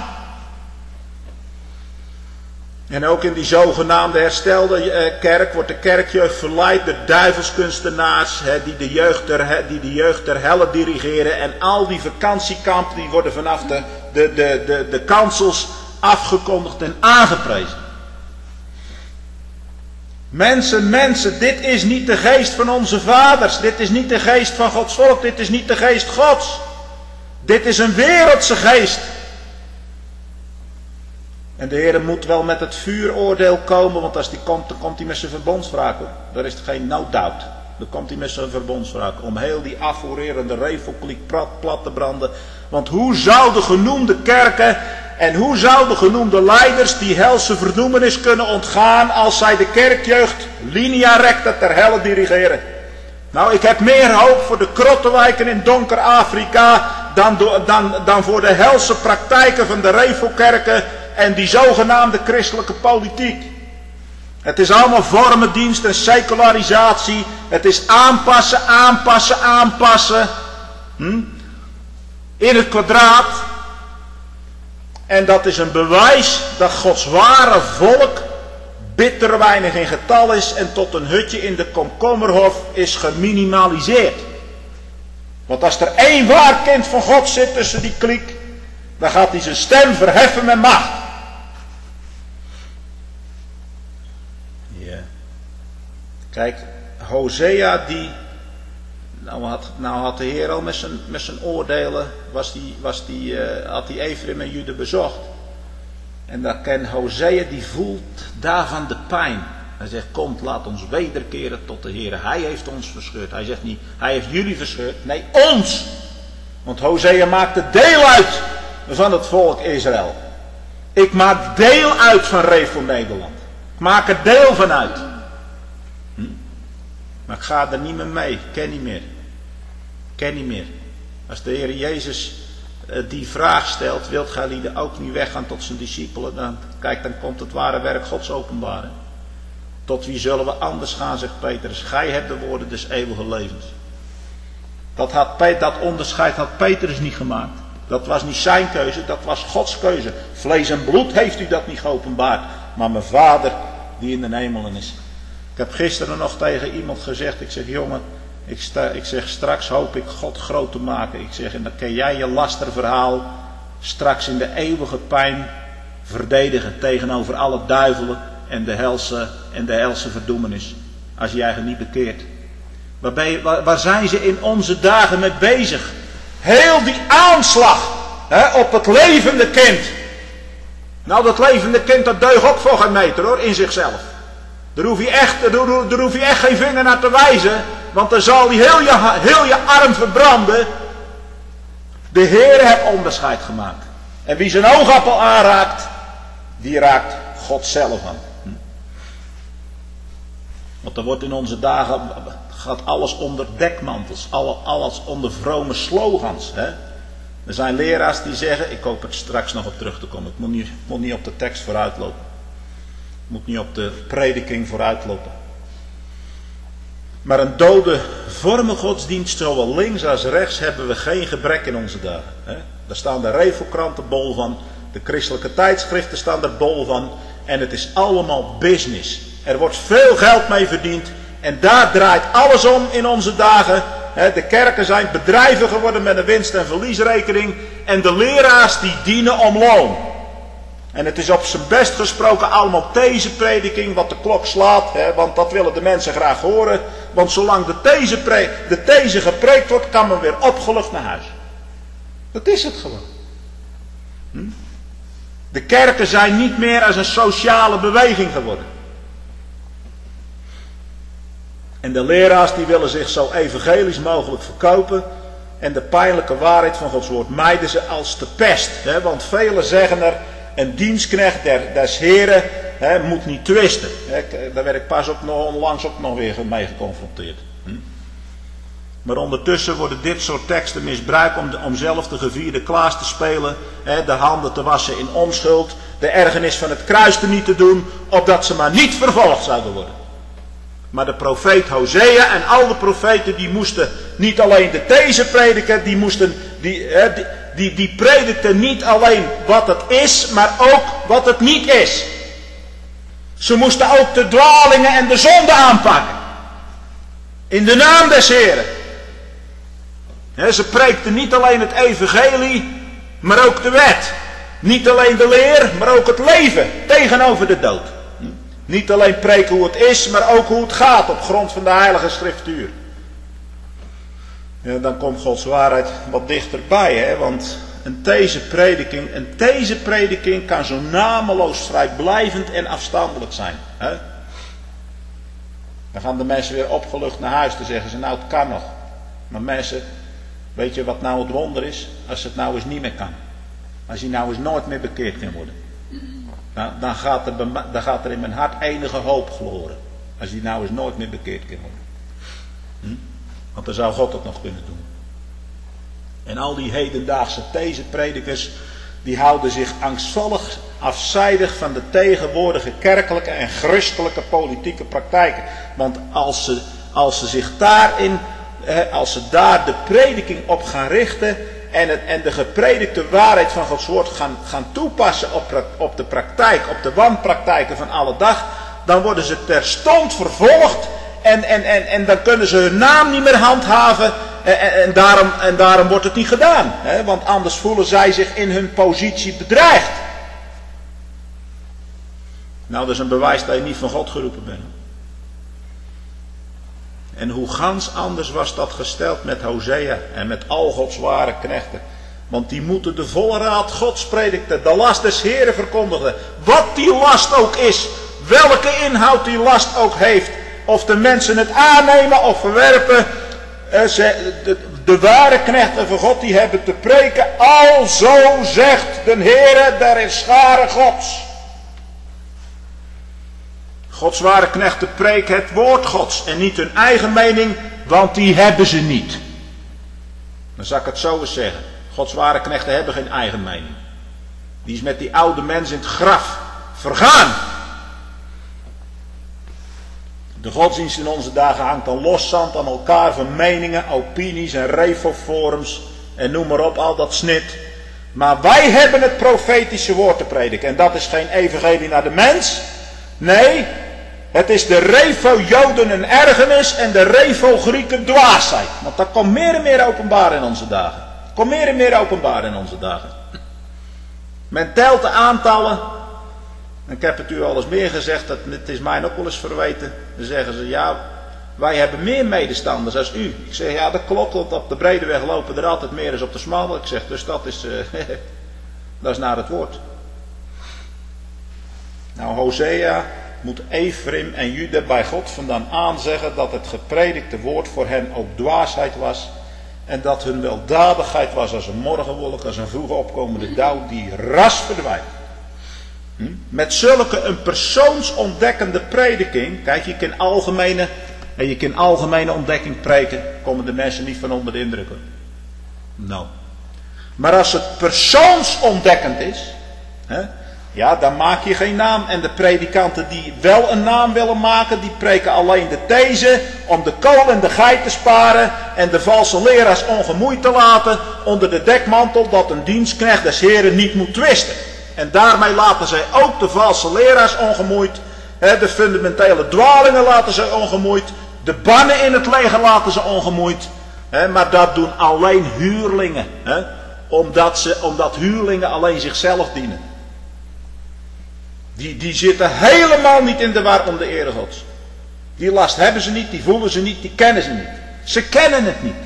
En ook in die zogenaamde herstelde kerk wordt de kerkjeugd verleid door duivelskunstenaars die de jeugd ter helle dirigeren. En al die vakantiekampen die worden vanaf de kansels afgekondigd en aangeprezen. Mensen, dit is niet de geest van onze vaders. Dit is niet de geest van Gods volk. Dit is niet de geest Gods. Dit is een wereldse geest. En de Heer moet wel met het vuuroordeel komen, want als die komt, dan komt hij met zijn verbondswraak. Daar is geen no doubt. Dan komt hij met zijn verbondswraak om heel die afvoererende revelkliek plat te branden. Want hoe zouden genoemde kerken en hoe zouden genoemde leiders die helse verdoemenis kunnen ontgaan als zij de kerkjeugd linea recta ter helle dirigeren? Nou, ik heb meer hoop voor de krottenwijken in donker Afrika dan voor de helse praktijken van de revelkerken en die zogenaamde christelijke politiek. Het is allemaal vormendienst en secularisatie. Het is aanpassen. In het kwadraat. En dat is een bewijs dat Gods ware volk bitter weinig in getal is en tot een hutje in de komkommerhof is geminimaliseerd. Want als er één waar kind van God zit tussen die kliek, dan gaat hij zijn stem verheffen met macht. Ja. Kijk, Hosea die, nou had de Heer al met zijn oordelen, had hij Efraim en Jude bezocht. En dan kan Hosea, die voelt daarvan de pijn. Hij zegt, komt, laat ons wederkeren tot de Heer. Hij heeft ons verscheurd. Hij zegt niet, hij heeft jullie verscheurd. Nee, ons. Want Hosea maakte deel uit van het volk Israël. Ik maak deel uit van Revo Nederland. Ik maak er deel van uit. Maar ik ga er niet meer mee. Ik ken niet meer. Als de Heer Jezus die vraag stelt, wilt gij lieden ook niet weggaan tot zijn discipelen? Dan komt het ware werk Gods openbaren. Tot wie zullen we anders gaan, zegt Petrus. Gij hebt de woorden des eeuwige levens. Dat onderscheid had Petrus niet gemaakt. Dat was niet zijn keuze, dat was Gods keuze. Vlees en bloed heeft u dat niet geopenbaard, maar mijn Vader die in de hemelen is. Ik heb gisteren nog tegen iemand gezegd, ik zeg jongen, ik zeg straks hoop ik God groot te maken. Ik zeg en dan kan jij je lasterverhaal straks in de eeuwige pijn verdedigen tegenover alle duivelen en de helse verdoemenis. Als je je eigen niet bekeert. Waar zijn ze in onze dagen mee bezig? Heel die aanslag op het levende kind. Nou, dat levende kind, dat deugt ook voor geen meter hoor, in zichzelf. Daar hoef je echt geen vinger naar te wijzen, want dan zal die heel je arm verbranden. De Heer heeft onderscheid gemaakt. En wie zijn oogappel aanraakt, die raakt God zelf aan. Want er wordt in onze dagen, gaat alles onder dekmantels, alles onder vrome slogans. Er zijn leraars die zeggen, ik hoop er straks nog op terug te komen, ik moet niet op de tekst vooruitlopen. Ik moet niet op de prediking vooruitlopen. Maar een dode vormengodsdienst, zowel links als rechts, hebben we geen gebrek in onze dagen. Daar staan de revelkranten bol van, de christelijke tijdschriften staan er bol van. En het is allemaal business. Er wordt veel geld mee verdiend. En daar draait alles om in onze dagen. De kerken zijn bedrijven geworden met een winst- en verliesrekening. En de leraars die dienen om loon. En het is op zijn best gesproken allemaal theseprediking, wat de klok slaat, hè, want dat willen de mensen graag horen. Want zolang de these gepreekt wordt, kan men weer opgelucht naar huis. Dat is het gewoon. De kerken zijn niet meer als een sociale beweging geworden. En de leraars die willen zich zo evangelisch mogelijk verkopen. En de pijnlijke waarheid van Gods woord mijden ze als de pest. Hè? Want velen zeggen er, een dienstknecht des Heren moet niet twisten. Hè? Daar werd ik pas onlangs ook nog weer mee geconfronteerd. Maar ondertussen worden dit soort teksten misbruikt om zelf de gevierde Klaas te spelen. Hè? De handen te wassen in onschuld. De ergernis van het kruis te niet te doen. Opdat ze maar niet vervolgd zouden worden. Maar de profeet Hosea en al de profeten die moesten niet alleen de these prediken, die predikten niet alleen wat het is, maar ook wat het niet is. Ze moesten ook de dwalingen en de zonde aanpakken. In de naam des Heren. Ze preekten niet alleen het evangelie, maar ook de wet. Niet alleen de leer, maar ook het leven tegenover de dood. Niet alleen preken hoe het is, maar ook hoe het gaat op grond van de heilige schriftuur. En dan komt Gods waarheid wat dichterbij, hè? Want een these-prediking kan zo nameloos vrijblijvend en afstandelijk zijn. Hè? Dan gaan de mensen weer opgelucht naar huis, dan zeggen ze, nou het kan nog. Maar mensen, weet je wat nou het wonder is? Als het nou eens niet meer kan. Als je nou eens nooit meer bekeerd kan worden. Dan gaat er in mijn hart enige hoop gloren. Als die nou eens nooit meer bekeerd kan worden. Want dan zou God het nog kunnen doen. En al die hedendaagse these-predikers, die houden zich angstvallig afzijdig van de tegenwoordige kerkelijke en christelijke politieke praktijken. Want als ze daar de prediking op gaan richten en de gepredikte waarheid van Gods woord gaan toepassen op de praktijk, op de wanpraktijken van alle dag, dan worden ze terstond vervolgd en dan kunnen ze hun naam niet meer handhaven en daarom wordt het niet gedaan. Hè? Want anders voelen zij zich in hun positie bedreigd. Nou, dat is een bewijs dat je niet van God geroepen bent. En hoe gans anders was dat gesteld met Hosea en met al Gods ware knechten. Want die moeten de volle raad Gods predikten, de last des Heren verkondigen. Wat die last ook is, welke inhoud die last ook heeft. Of de mensen het aannemen of verwerpen. De ware knechten van God die hebben te preken. Alzo zegt de Heere der scharen Gods. Gods ware knechten preken het woord Gods en niet hun eigen mening, want die hebben ze niet. Dan zal ik het zo eens zeggen. Gods ware knechten hebben geen eigen mening. Die is met die oude mens in het graf vergaan. De godsdienst in onze dagen hangt al loszand aan elkaar van meningen, opinies en refoforums en noem maar op, al dat snit. Maar wij hebben het profetische woord te prediken en dat is geen evangelie naar de mens. Nee, het is de Refo-Joden een ergernis en de Refo-Grieken dwaasheid. Want dat komt meer en meer openbaar in onze dagen. Komt meer en meer openbaar in onze dagen. Men telt de aantallen. En ik heb het u al eens meer gezegd, het is mij ook wel eens verweten. Dan zeggen ze, ja, wij hebben meer medestanders als u. Ik zeg, ja dat klopt, want op de brede weg lopen er altijd meer als op de smalle. Ik zeg, dus dat is naar het woord. Nou, Hosea moet Ephraim en Juda bij God vandaan aanzeggen dat het gepredikte woord voor hen ook dwaasheid was. En dat hun weldadigheid was als een morgenwolk, als een vroeg opkomende dauw die ras verdwijnt. Met zulke een persoonsontdekkende prediking, kijk je kan algemene ontdekking preken, komen de mensen niet van onder de indruk. Nou. Maar als het persoonsontdekkend is, ja, dan maak je geen naam. En de predikanten die wel een naam willen maken, die preken alleen de these om de kool en de geit te sparen en de valse leraars ongemoeid te laten onder de dekmantel dat een dienstknecht des Heren niet moet twisten. En daarmee laten zij ook de valse leraars ongemoeid, de fundamentele dwalingen laten zij ongemoeid, de bannen in het leger laten ze ongemoeid. Maar dat doen alleen huurlingen, omdat huurlingen alleen zichzelf dienen. Die zitten helemaal niet in de war om de ere Gods. Die last hebben ze niet, die voelen ze niet, die kennen ze niet. Ze kennen het niet.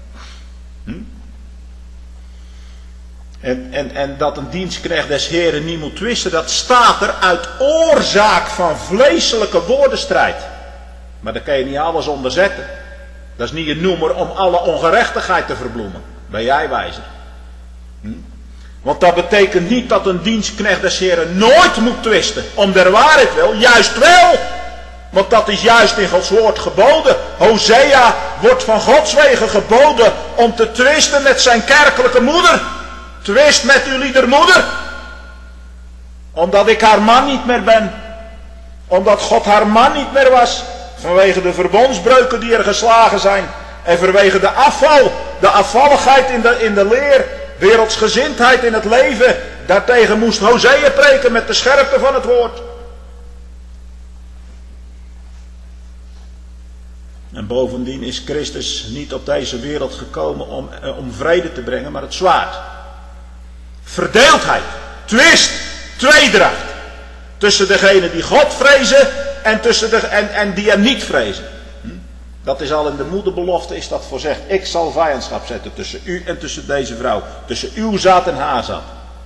En dat een dienstknecht des Heren niet moet twisten, dat staat er uit oorzaak van vleeselijke woordenstrijd. Maar daar kan je niet alles onder zetten. Dat is niet een noemer om alle ongerechtigheid te verbloemen. Ben jij wijzer? Want dat betekent niet dat een dienstknecht des Heren nooit moet twisten. Om der waarheid wil, juist wel. Want dat is juist in Gods woord geboden. Hosea wordt van Gods wegen geboden om te twisten met zijn kerkelijke moeder. Twist met uw liedermoeder. Omdat ik haar man niet meer ben. Omdat God haar man niet meer was. Vanwege de verbondsbreuken die er geslagen zijn. En vanwege de afval. De afvalligheid in de leer. Wereldsgezindheid in het leven. Daartegen moest Hosea preken met de scherpte van het woord. En bovendien is Christus niet op deze wereld gekomen om vrede te brengen, maar het zwaard. Verdeeldheid, twist, tweedracht. Tussen degenen die God vrezen en die hem niet vrezen. Dat is al in de moederbelofte is dat voorzegd. Ik zal vijandschap zetten tussen u en tussen deze vrouw. Tussen uw zaad en haar zaad.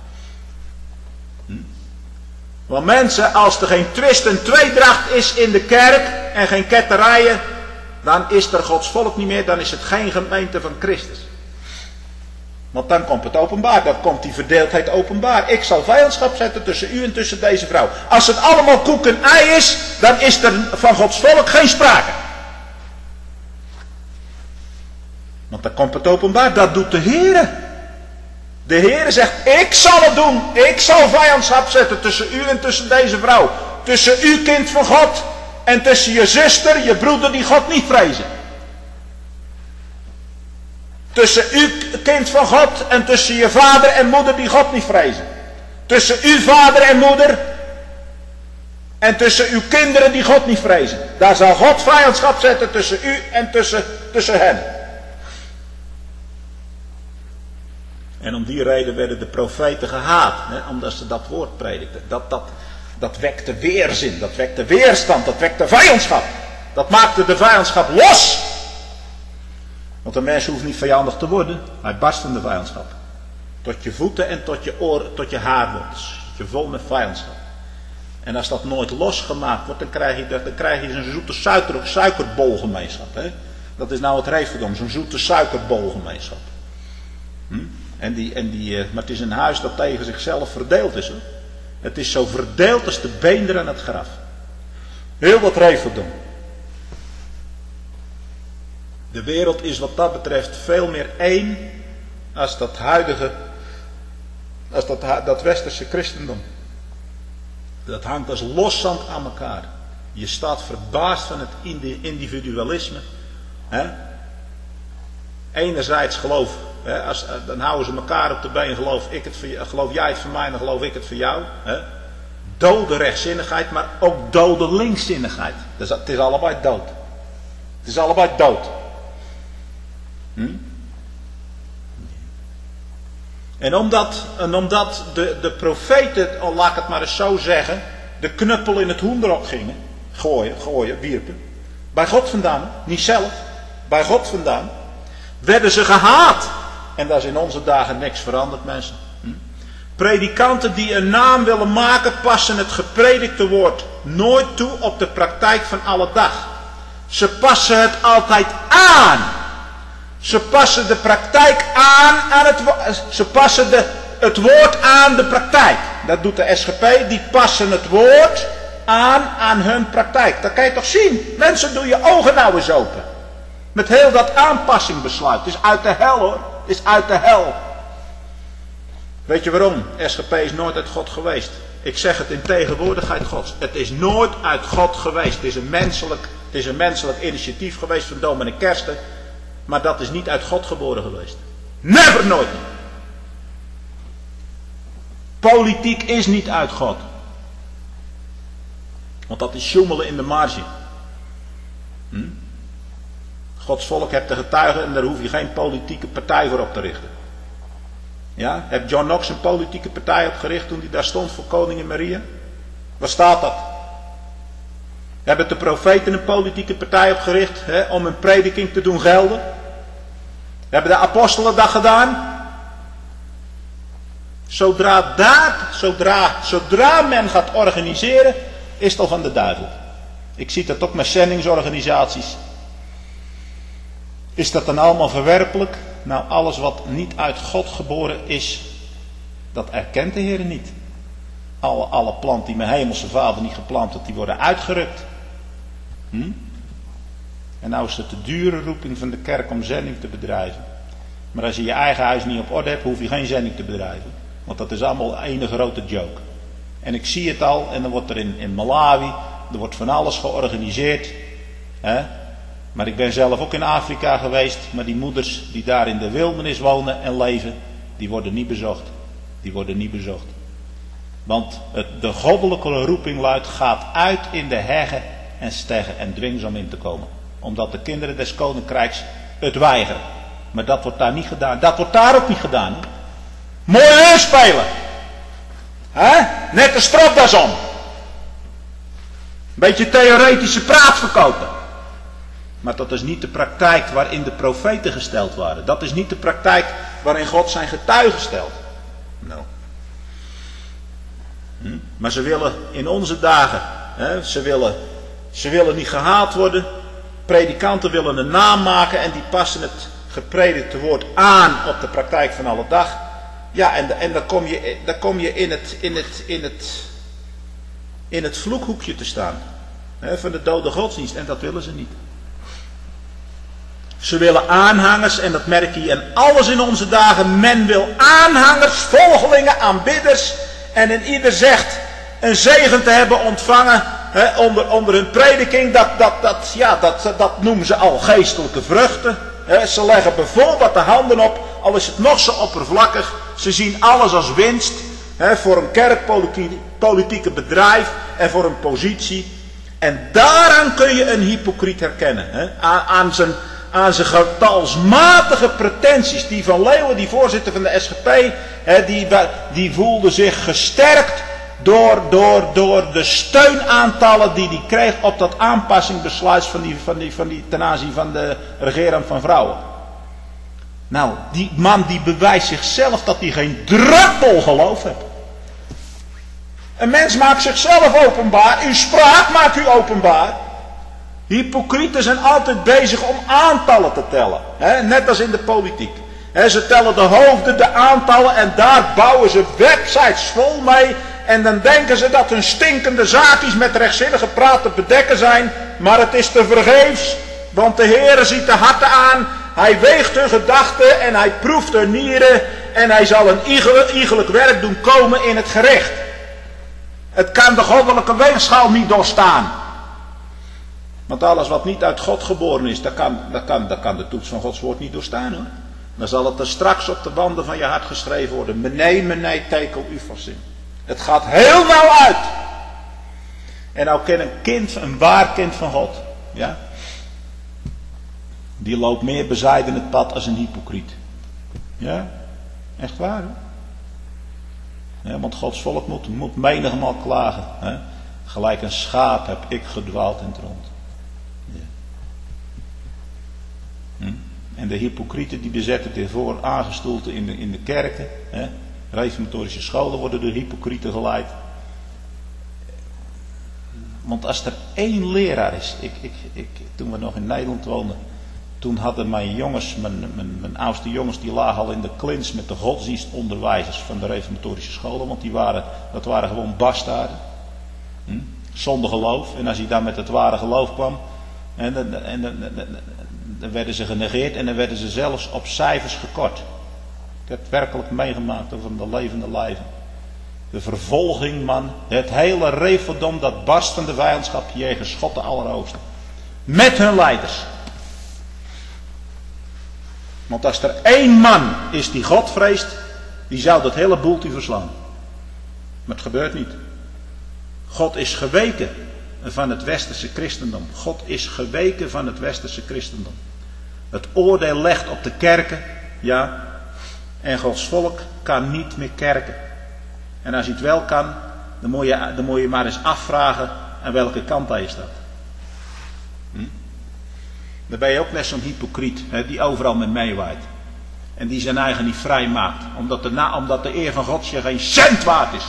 Want mensen, als er geen twist en tweedracht is in de kerk en geen ketterijen, dan is er Gods volk niet meer, dan is het geen gemeente van Christus. Want dan komt het openbaar, dan komt die verdeeldheid openbaar. Ik zal vijandschap zetten tussen u en tussen deze vrouw. Als het allemaal koek en ei is, dan is er van Gods volk geen sprake. Want dan komt het openbaar, dat doet de Heere. De Heere zegt, ik zal het doen. Ik zal vijandschap zetten tussen u en tussen deze vrouw. Tussen u, kind van God, en tussen je zuster, je broeder die God niet vrezen. Tussen u, kind van God, en tussen je vader en moeder die God niet vrezen. Tussen uw vader en moeder en tussen uw kinderen die God niet vrezen. Daar zal God vijandschap zetten tussen u en tussen hen. En om die reden werden de profeten gehaat, omdat ze dat woord predikten. Dat wekte weerzin, dat wekte weerstand, dat wekte vijandschap. Dat maakte de vijandschap los. Want een mens hoeft niet vijandig te worden, hij barst in de vijandschap. Tot je voeten en tot je oren, tot je haarwortels. Je vol met vijandschap. En als dat nooit losgemaakt wordt, dan krijg je zo'n zoete suikerbolgemeenschap. Hè? Dat is nou het reefverdom, zo'n zoete suikerbolgemeenschap. Maar het is een huis dat tegen zichzelf verdeeld is. Hoor. Het is zo verdeeld als de beenderen aan het graf. Heel wat reefverdom. De wereld is wat dat betreft veel meer één als dat huidige, als dat westerse christendom. Dat hangt als loszand aan elkaar. Je staat verbaasd van het individualisme. Enerzijds geloof, dan houden ze elkaar op de been, geloof jij het voor mij, dan geloof ik het voor jou. Dode rechtzinnigheid, maar ook dode linkszinnigheid. Dus het is allebei dood. Het is allebei dood. En omdat de profeten, laat ik het maar eens zo zeggen, de knuppel in het hoenderhok gingen, gooien, wierpen. Bij God vandaan, niet zelf, bij God vandaan, werden ze gehaat. En daar is in onze dagen niks veranderd, mensen. Predikanten die een naam willen maken, passen het gepredikte woord nooit toe op de praktijk van alle dag. Ze passen het altijd aan. Ze passen de praktijk aan het woord. Ze passen het woord aan de praktijk. Dat doet de SGP. Die passen het woord aan hun praktijk. Dat kan je toch zien? Mensen, doe je ogen nou eens open. Met heel dat aanpassingbesluit. Het is uit de hel hoor. Het is uit de hel. Weet je waarom? SGP is nooit uit God geweest. Ik zeg het in tegenwoordigheid Gods. Het is nooit uit God geweest. Het is een menselijk initiatief geweest van dominee Kersten. Maar dat is niet uit God geboren geweest. Never, nooit niet. Politiek is niet uit God. Want dat is sjoemelen in de marge. Gods volk hebt te getuigen en daar hoef je geen politieke partij voor op te richten. Ja? Heeft John Knox een politieke partij opgericht toen hij daar stond voor koningin Maria? Waar staat dat? Hebben de profeten een politieke partij opgericht om hun prediking te doen gelden? Hebben de apostelen dat gedaan? Zodra men gaat organiseren, is het al van de duivel. Ik zie dat ook met zendingsorganisaties. Is dat dan allemaal verwerpelijk? Nou, alles wat niet uit God geboren is, dat erkent de Heer niet. Alle planten die mijn hemelse Vader niet geplant had, die worden uitgerukt. En nou is het de dure roeping van de kerk om zending te bedrijven. Maar als je je eigen huis niet op orde hebt, hoef je geen zending te bedrijven. Want dat is allemaal een grote joke. En ik zie het al, en dan wordt er in Malawi, er wordt van alles georganiseerd. Maar ik ben zelf ook in Afrika geweest, maar die moeders die daar in de wildernis wonen en leven, die worden niet bezocht. Die worden niet bezocht. Want de goddelijke roeping luidt, gaat uit in de heggen en steggen en dwing ze om in te komen. Omdat de kinderen des koninkrijks het weigeren. Maar dat wordt daar niet gedaan. Dat wordt daar ook niet gedaan. Hè? Mooi weerspelen. Net de stropdas om. Beetje theoretische praat verkopen. Maar dat is niet de praktijk waarin de profeten gesteld waren. Dat is niet de praktijk waarin God zijn getuigen stelt. Nou. Maar ze willen in onze dagen, ze willen niet gehaald worden. Predikanten willen een naam maken en die passen het gepredikte woord aan op de praktijk van alle dag. Ja, en dan kom je in het vloekhoekje te staan. Van de dode godsdienst. En dat willen ze niet. Ze willen aanhangers, en dat merk je in alles in onze dagen. Men wil aanhangers, volgelingen, aanbidders. En in ieder zegt een zegen te hebben ontvangen onder hun prediking. Dat noemen ze al geestelijke vruchten. Ze leggen bijvoorbeeld de handen op, al is het nog zo oppervlakkig. Ze zien alles als winst voor een kerkpolitieke bedrijf en voor een positie. En daaraan kun je een hypocriet herkennen. Aan zijn getalsmatige pretenties. Die van Leeuwen, die voorzitter van de SGP, die voelde zich gesterkt door de steunaantallen die hij kreeg op dat aanpassingsbesluit van die ten aanzien van de regering van vrouwen. Nou, die man die bewijst zichzelf dat hij geen druppel geloof heeft. Een mens maakt zichzelf openbaar, uw spraak maakt u openbaar. Hypocrieten zijn altijd bezig om aantallen te tellen. Net als in de politiek. Ze tellen de hoofden, de aantallen en daar bouwen ze websites vol mee. En dan denken ze dat hun stinkende zaakjes met rechtzinnige praat te bedekken zijn. Maar het is te vergeefs. Want de Heere ziet de harten aan. Hij weegt hun gedachten en hij proeft hun nieren. En hij zal een iegelijk werk doen komen in het gericht. Het kan de goddelijke weegschaal niet doorstaan. Want alles wat niet uit God geboren is, dat kan de toets van Gods woord niet doorstaan hoor. Dan zal het er straks op de wanden van je hart geschreven worden. Menee, tekel ufasim. Het gaat heel nauw uit. En nou kan een waar kind van God, ja, die loopt meer bezijden het pad als een hypocriet. Ja, echt waar hoor. Ja, want Gods volk moet menigmaal klagen. Hè? Gelijk een schaap heb ik gedwaald in het rond. Ja. En de hypocrieten die bezetten tevoren aangestoelten in de kerken. Hè? Reformatorische scholen worden door hypocrieten geleid. Want als er één leraar is. Toen we nog in Nederland woonden. Toen hadden mijn jongens, mijn oudste jongens, die lagen al in de klins met de godsdienstonderwijzers van de reformatorische scholen. Want dat waren gewoon bastaarden. Zonder geloof. En als hij dan met het ware geloof kwam. Dan werden ze genegeerd en dan werden ze zelfs op cijfers gekort. Ik heb het werkelijk meegemaakt over de levende lijven. De vervolging, man. Het hele Refordom dat barst van de vijandschap jegens God de Allerhoogste. Met hun leiders. Want als er één man is die God vreest, die zou dat hele boeltje verslaan. Maar het gebeurt niet. God is geweken van het westerse christendom. God is geweken van het westerse christendom. Het oordeel legt op de kerken, ja, en Gods volk kan niet meer kerken. En als hij het wel kan, Dan moet je maar eens afvragen aan welke kant hij staat. Dan ben je ook net zo'n hypocriet, hè, die overal met meewaait. En die zijn eigen niet vrij maakt. Omdat de eer van God je geen cent waard is.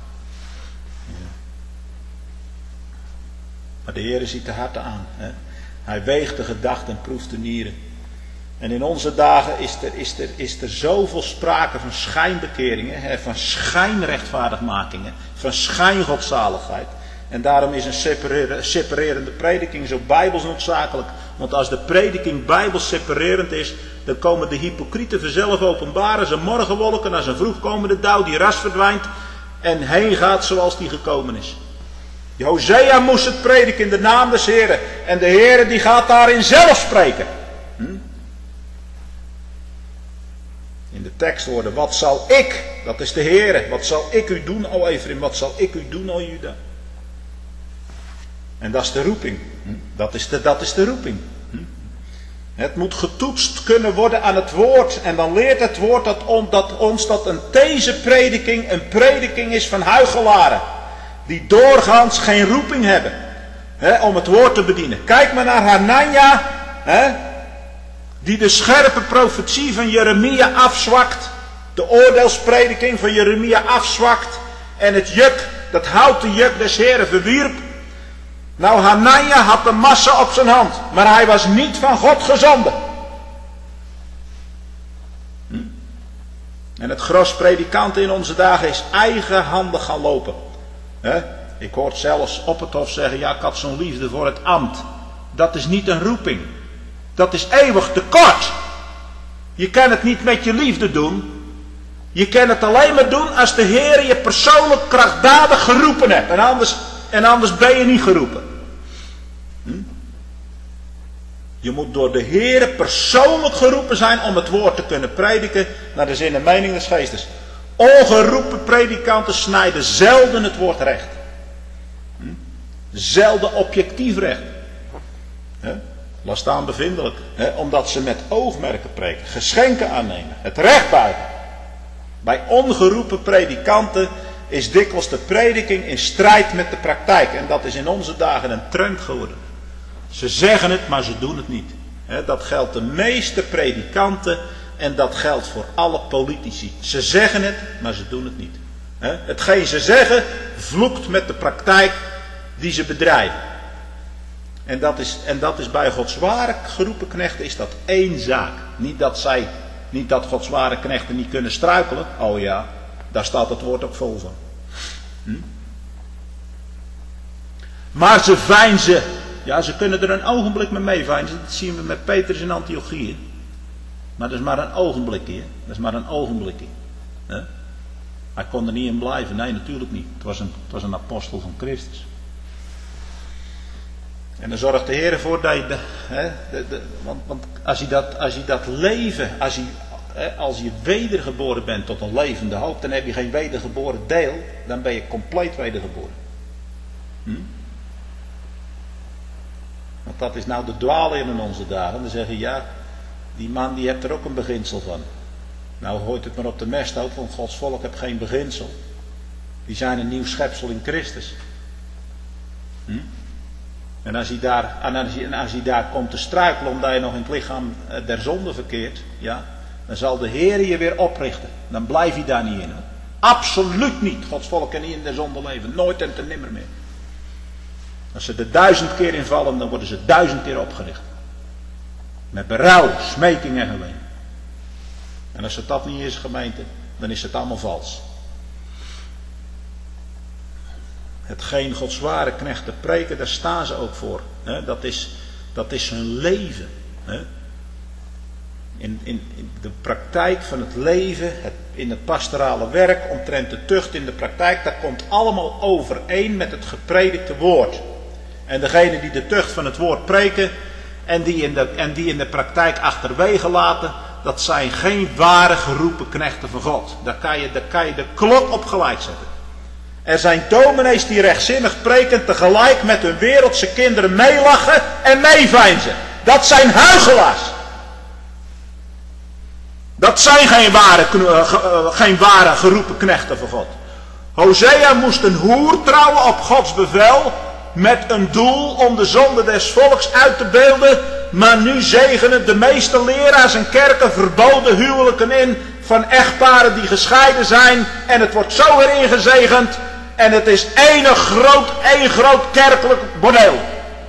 Maar de Heer ziet de harten aan. Hè. Hij weegt de gedachten en proeft de nieren. En in onze dagen is er zoveel sprake van schijnbekeringen, hè, van schijnrechtvaardigmakingen, van schijngodzaligheid. En daarom is een separerende prediking zo bijbels noodzakelijk. Want als de prediking bijbels separerend is, dan komen de hypocrieten vanzelf openbaren, zijn morgenwolken als een vroegkomende dauw die ras verdwijnt en heen gaat zoals die gekomen is. Hosea moest het prediken in de naam des Heren. En de Heere die gaat daarin zelf spreken. In de tekstwoorden, wat zal ik, dat is de Heere, wat zal ik u doen, o Efraim, wat zal ik u doen, o Juda? En dat is de roeping. Dat is de roeping. Het moet getoetst kunnen worden aan het woord. En dan leert het woord dat deze prediking een prediking is van huichelaren. Die doorgaans geen roeping hebben. Om het woord te bedienen. Kijk maar naar Hanania. Die de scherpe profetie van Jeremia afzwakt. De oordeelsprediking van Jeremia afzwakt. En het juk, dat houten juk des Heren verwierp. Nou, Hanania had de massa op zijn hand. Maar hij was niet van God gezonden. En het gros predikanten in onze dagen is eigenhandig gaan lopen. Ik hoor zelfs op het hof zeggen, ja, ik had zo'n liefde voor het ambt. Dat is niet een roeping. Dat is eeuwig tekort. Je kan het niet met je liefde doen. Je kan het alleen maar doen als de Heer je persoonlijk krachtdadig geroepen hebt. En anders ben je niet geroepen. Je moet door de Heer persoonlijk geroepen zijn om het woord te kunnen prediken naar de zin en mening des geestes. Ongeroepen predikanten snijden zelden het woord recht. Zelden objectief recht. Laat staan bevindelijk. Omdat ze met oogmerken preken. Geschenken aannemen. Het recht buigen. Bij ongeroepen predikanten is dikwijls de prediking in strijd met de praktijk. En dat is in onze dagen een trend geworden. Ze zeggen het, maar ze doen het niet. Dat geldt de meeste predikanten en dat geldt voor alle politici. Ze zeggen het, maar ze doen het niet. Hetgeen ze zeggen, vloekt met de praktijk die ze bedrijven. En dat is bij Gods ware geroepen knechten is dat één zaak. Niet dat Gods ware knechten niet kunnen struikelen. Oh ja, daar staat het woord ook vol van. Maar ze veinzen. Ja, ze kunnen er een ogenblik mee meeveinzen. Dat zien we met Petrus in Antiochië. Maar dat is maar een ogenblikje. Dat is maar een ogenblikje. Hij kon er niet in blijven. Nee, natuurlijk niet. Het was een apostel van Christus. En dan zorgt de Heer ervoor dat je... Want als je dat leven... Als je wedergeboren bent tot een levende hoop... dan heb je geen wedergeboren deel. Dan ben je compleet wedergeboren. Want dat is nou de dwaalleer in onze dagen. Dan zeggen ja... die man die heeft er ook een beginsel van. Nou gooit het maar op de mest ook. Want Gods volk heeft geen beginsel. Die zijn een nieuw schepsel in Christus. En als hij daar komt te struikelen omdat je nog in het lichaam der zonde verkeert, ja, dan zal de Heer je weer oprichten. Dan blijf je daar niet in. Hoor. Absoluut niet. Gods volk kan niet in de zonde leven. Nooit en ten nimmer meer. Als ze er 1000 keer in vallen, dan worden ze 1000 keer opgericht. Met berouw, smeking en geween. En als het dat niet is, gemeente, dan is het allemaal vals. Hetgeen Gods ware knechten preken, daar staan ze ook voor. Dat is hun leven. In de praktijk van het leven, in het pastorale werk, omtrent de tucht in de praktijk, dat komt allemaal overeen met het gepredikte woord. En degenen die de tucht van het woord preken en die in de praktijk achterwege laten, dat zijn geen ware geroepen knechten van God. Daar kan je de klok op gelijk zetten. Er zijn dominees die rechtzinnig preken tegelijk met hun wereldse kinderen meelachen en meeveinzen. Dat zijn huichelaars. Dat zijn geen ware geroepen knechten van God. Hosea moest een hoer trouwen op Gods bevel, met een doel om de zonde des volks uit te beelden. Maar nu zegenen de meeste leraars en kerken verboden huwelijken in van echtparen die gescheiden zijn. En het wordt zo weer ingezegend. En het is één groot kerkelijk bordeel.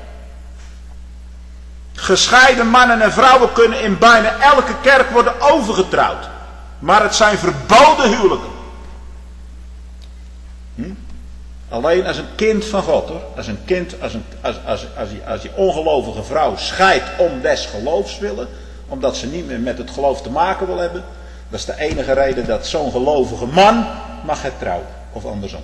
Gescheiden mannen en vrouwen kunnen in bijna elke kerk worden overgetrouwd. Maar het zijn verboden huwelijken. Alleen als een kind van God, hoor. Als een kind, als die ongelovige vrouw scheidt om des geloofs willen, omdat ze niet meer met het geloof te maken wil hebben, dat is de enige reden dat zo'n gelovige man mag het trouwen. Of andersom.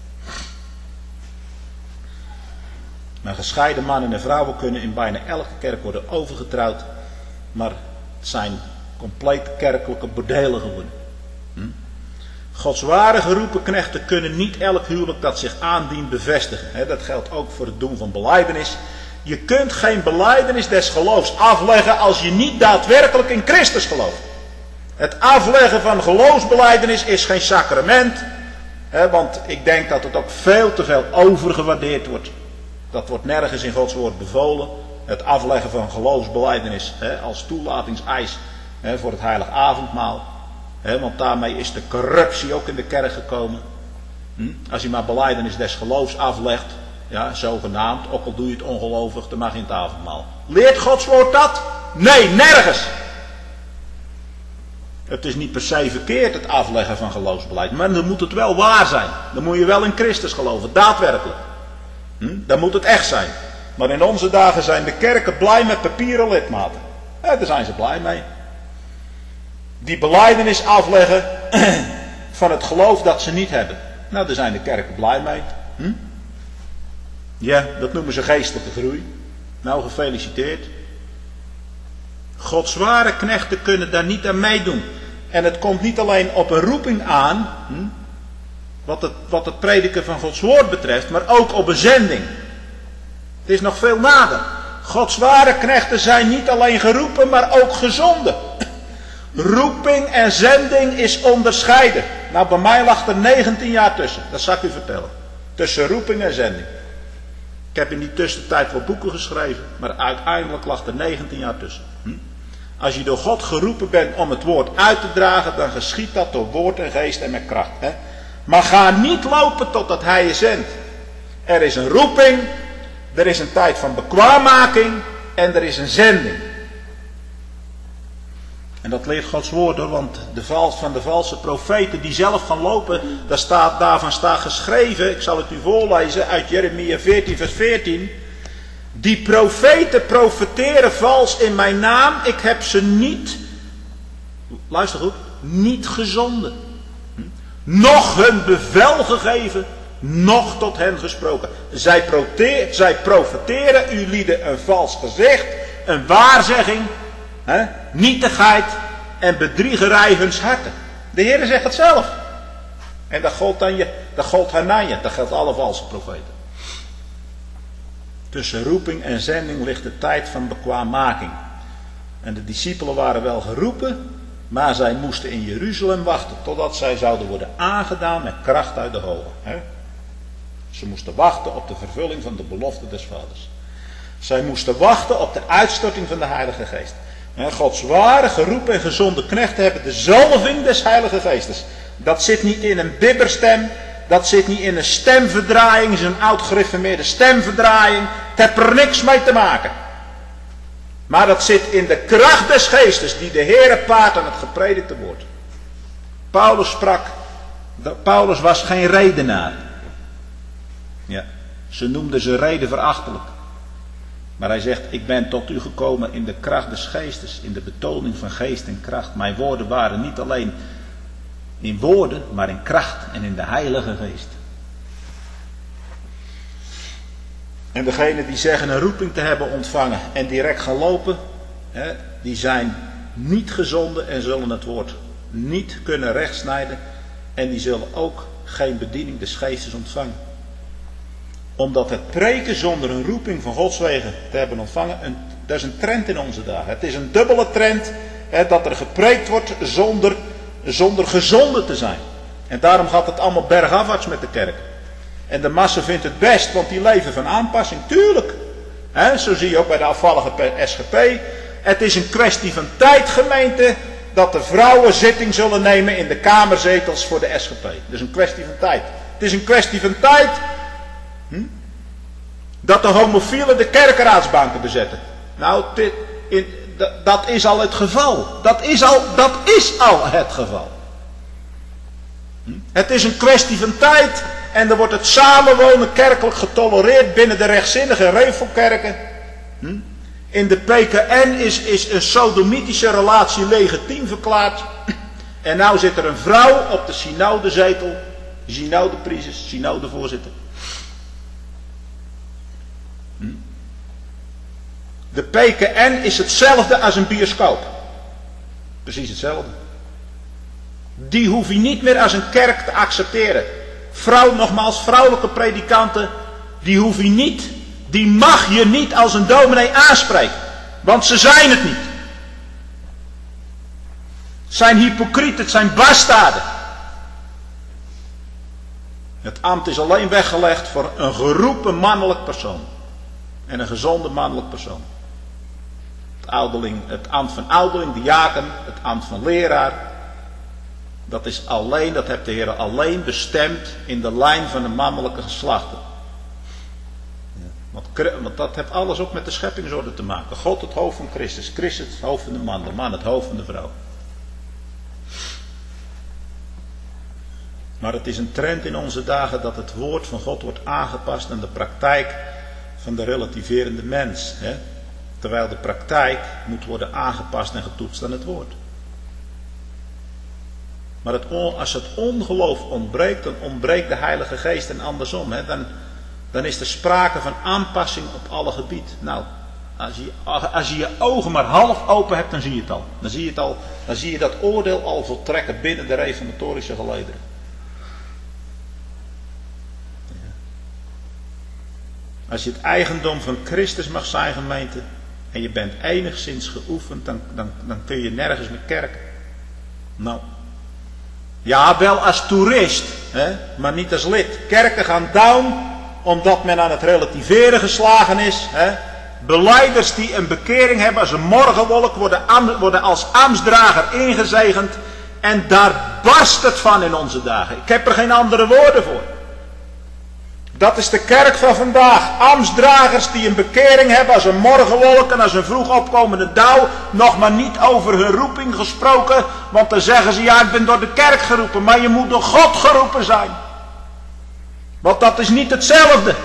Maar gescheiden mannen en vrouwen kunnen in bijna elke kerk worden overgetrouwd, maar het zijn compleet kerkelijke bordelen geworden. Gods ware geroepen knechten kunnen niet elk huwelijk dat zich aandient bevestigen. Dat geldt ook voor het doen van belijdenis. Je kunt geen belijdenis des geloofs afleggen als je niet daadwerkelijk in Christus gelooft. Het afleggen van geloofsbelijdenis is geen sacrament. Want ik denk dat het ook veel te veel overgewaardeerd wordt. Dat wordt nergens in Gods woord bevolen. Het afleggen van geloofsbelijdenis als toelatingseis voor het heilig avondmaal. Want daarmee is de corruptie ook in de kerk gekomen. Als je maar belijdenis des geloofs aflegt, ja, zogenaamd, ook al doe je het ongelovig, dan mag je in het avondmaal. Leert Gods woord dat? Nee, nergens. Het is niet per se verkeerd het afleggen van geloofsbeleid, maar dan moet het wel waar zijn. Dan moet je wel in Christus geloven, daadwerkelijk. Dan moet het echt zijn. Maar in onze dagen zijn de kerken blij met papieren lidmaten. Daar zijn ze blij mee. Die belijdenis afleggen van het geloof dat ze niet hebben. Nou, daar zijn de kerken blij mee. Ja, dat noemen ze geestelijke groei. Nou, gefeliciteerd. Gods ware knechten kunnen daar niet aan meedoen. En het komt niet alleen op een roeping aan, wat het prediken van Gods woord betreft, maar ook op een zending. Het is nog veel nader. Gods ware knechten zijn niet alleen geroepen, maar ook gezonden. Roeping en zending is onderscheiden. Nou, bij mij lag er 19 jaar tussen. Dat zal ik u vertellen. Tussen roeping en zending. Ik heb in die tussentijd wel boeken geschreven. Maar uiteindelijk lag er 19 jaar tussen. Als je door God geroepen bent om het woord uit te dragen, dan geschiet dat door woord en geest en met kracht. Maar ga niet lopen totdat hij je zendt. Er is een roeping. Er is een tijd van bekwaammaking. En er is een zending. En dat leert Gods woord, hoor, want van de valse profeten die zelf gaan lopen, daarvan staat geschreven, ik zal het u voorlezen uit Jeremia 14 vers 14. Die profeten profeteren vals in mijn naam, ik heb ze niet, luister goed, niet gezonden. Nog hun bevel gegeven, nog tot hen gesproken. Zij profeteren u lieden een vals gezicht, een waarzegging, nietigheid en bedriegerij huns harten. De Heer zegt het zelf. En dat gold Hananje, dat geldt alle valse profeten. Tussen roeping en zending ligt de tijd van bekwaammaking. En de discipelen waren wel geroepen, maar zij moesten in Jeruzalem wachten totdat zij zouden worden aangedaan met kracht uit de hoge. Ze moesten wachten op de vervulling van de belofte des Vaders. Zij moesten wachten op de uitstorting van de Heilige Geest. Gods ware geroepen en gezonde knechten hebben de zalving des Heilige Geestes. Dat zit niet in een bibberstem. Dat zit niet in een stemverdraaiing. Zo'n oud gereformeerde stemverdraaiing. Het heeft er niks mee te maken. Maar dat zit in de kracht des Geestes die de Heere paart aan het gepredikte woord. Paulus was geen redenaar. Ja, ze noemden ze reden verachtelijk. Maar hij zegt, ik ben tot u gekomen in de kracht des geestes, in de betoning van geest en kracht. Mijn woorden waren niet alleen in woorden, maar in kracht en in de Heilige Geest. En degenen die zeggen een roeping te hebben ontvangen en direct gaan lopen, die zijn niet gezonden en zullen het woord niet kunnen rechtsnijden. En die zullen ook geen bediening des geestes ontvangen. Omdat het preken zonder een roeping van Gods wegen te hebben ontvangen, dat is een trend in onze dagen. Het is een dubbele trend, dat er gepreekt wordt zonder gezonden te zijn. En daarom gaat het allemaal bergafwaarts met de kerk. En de massa vindt het best, want die leven van aanpassing. Tuurlijk. Zo zie je ook bij de afvallige SGP. Het is een kwestie van tijd, gemeente, dat de vrouwen zitting zullen nemen in de kamerzetels voor de SGP. Het is een kwestie van tijd. Het is een kwestie van tijd dat de homofielen de kerkeraadsbanken bezetten. Nou, dat is al het geval. Dat is al het geval. Het is een kwestie van tijd en dan wordt het samenwonen kerkelijk getolereerd binnen de rechtzinnige revelkerken. In de PKN is een sodomitische relatie legitiem verklaard. En nou zit er een vrouw op de synodezetel, synodepriesters, synodevoorzitter. De PKN is hetzelfde als een bioscoop. Precies hetzelfde. Die hoef je niet meer als een kerk te accepteren. Nogmaals, vrouwelijke predikanten, die mag je niet als een dominee aanspreken. Want ze zijn het niet. Het zijn hypocrieten, het zijn bastaarden. Het ambt is alleen weggelegd voor een geroepen mannelijk persoon. En een gezonde mannelijk persoon. Het ambt van ouderling, diaken, het ambt van leraar. Dat heeft de Heer alleen bestemd in de lijn van de mannelijke geslachten. Want dat heeft alles ook met de scheppingsorde te maken. God het hoofd van Christus, Christus het hoofd van de man het hoofd van de vrouw. Maar het is een trend in onze dagen dat het woord van God wordt aangepast aan de praktijk van de relativerende mens. Terwijl de praktijk moet worden aangepast en getoetst aan het woord. Maar als het ongeloof ontbreekt, dan ontbreekt de Heilige Geest en andersom. Dan is er sprake van aanpassing op alle gebied. Nou, als je je ogen maar half open hebt, dan zie je het al. Dan zie je dat oordeel al voltrekken binnen de reformatorische gelederen. Als je het eigendom van Christus mag zijn, gemeente, en je bent enigszins geoefend, dan kun je nergens meer kerken. Nou, ja, wel als toerist, maar niet als lid. Kerken gaan down, omdat men aan het relativeren geslagen is. Belijders die een bekering hebben als een morgenwolk worden als ambtsdrager ingezegend. En daar barst het van in onze dagen. Ik heb er geen andere woorden voor. Dat is de kerk van vandaag. Ambtsdragers die een bekering hebben als een morgenwolk en als een vroeg opkomende dauw. Nog maar niet over hun roeping gesproken. Want dan zeggen ze, ja, ik ben door de kerk geroepen. Maar je moet door God geroepen zijn. Want dat is niet hetzelfde.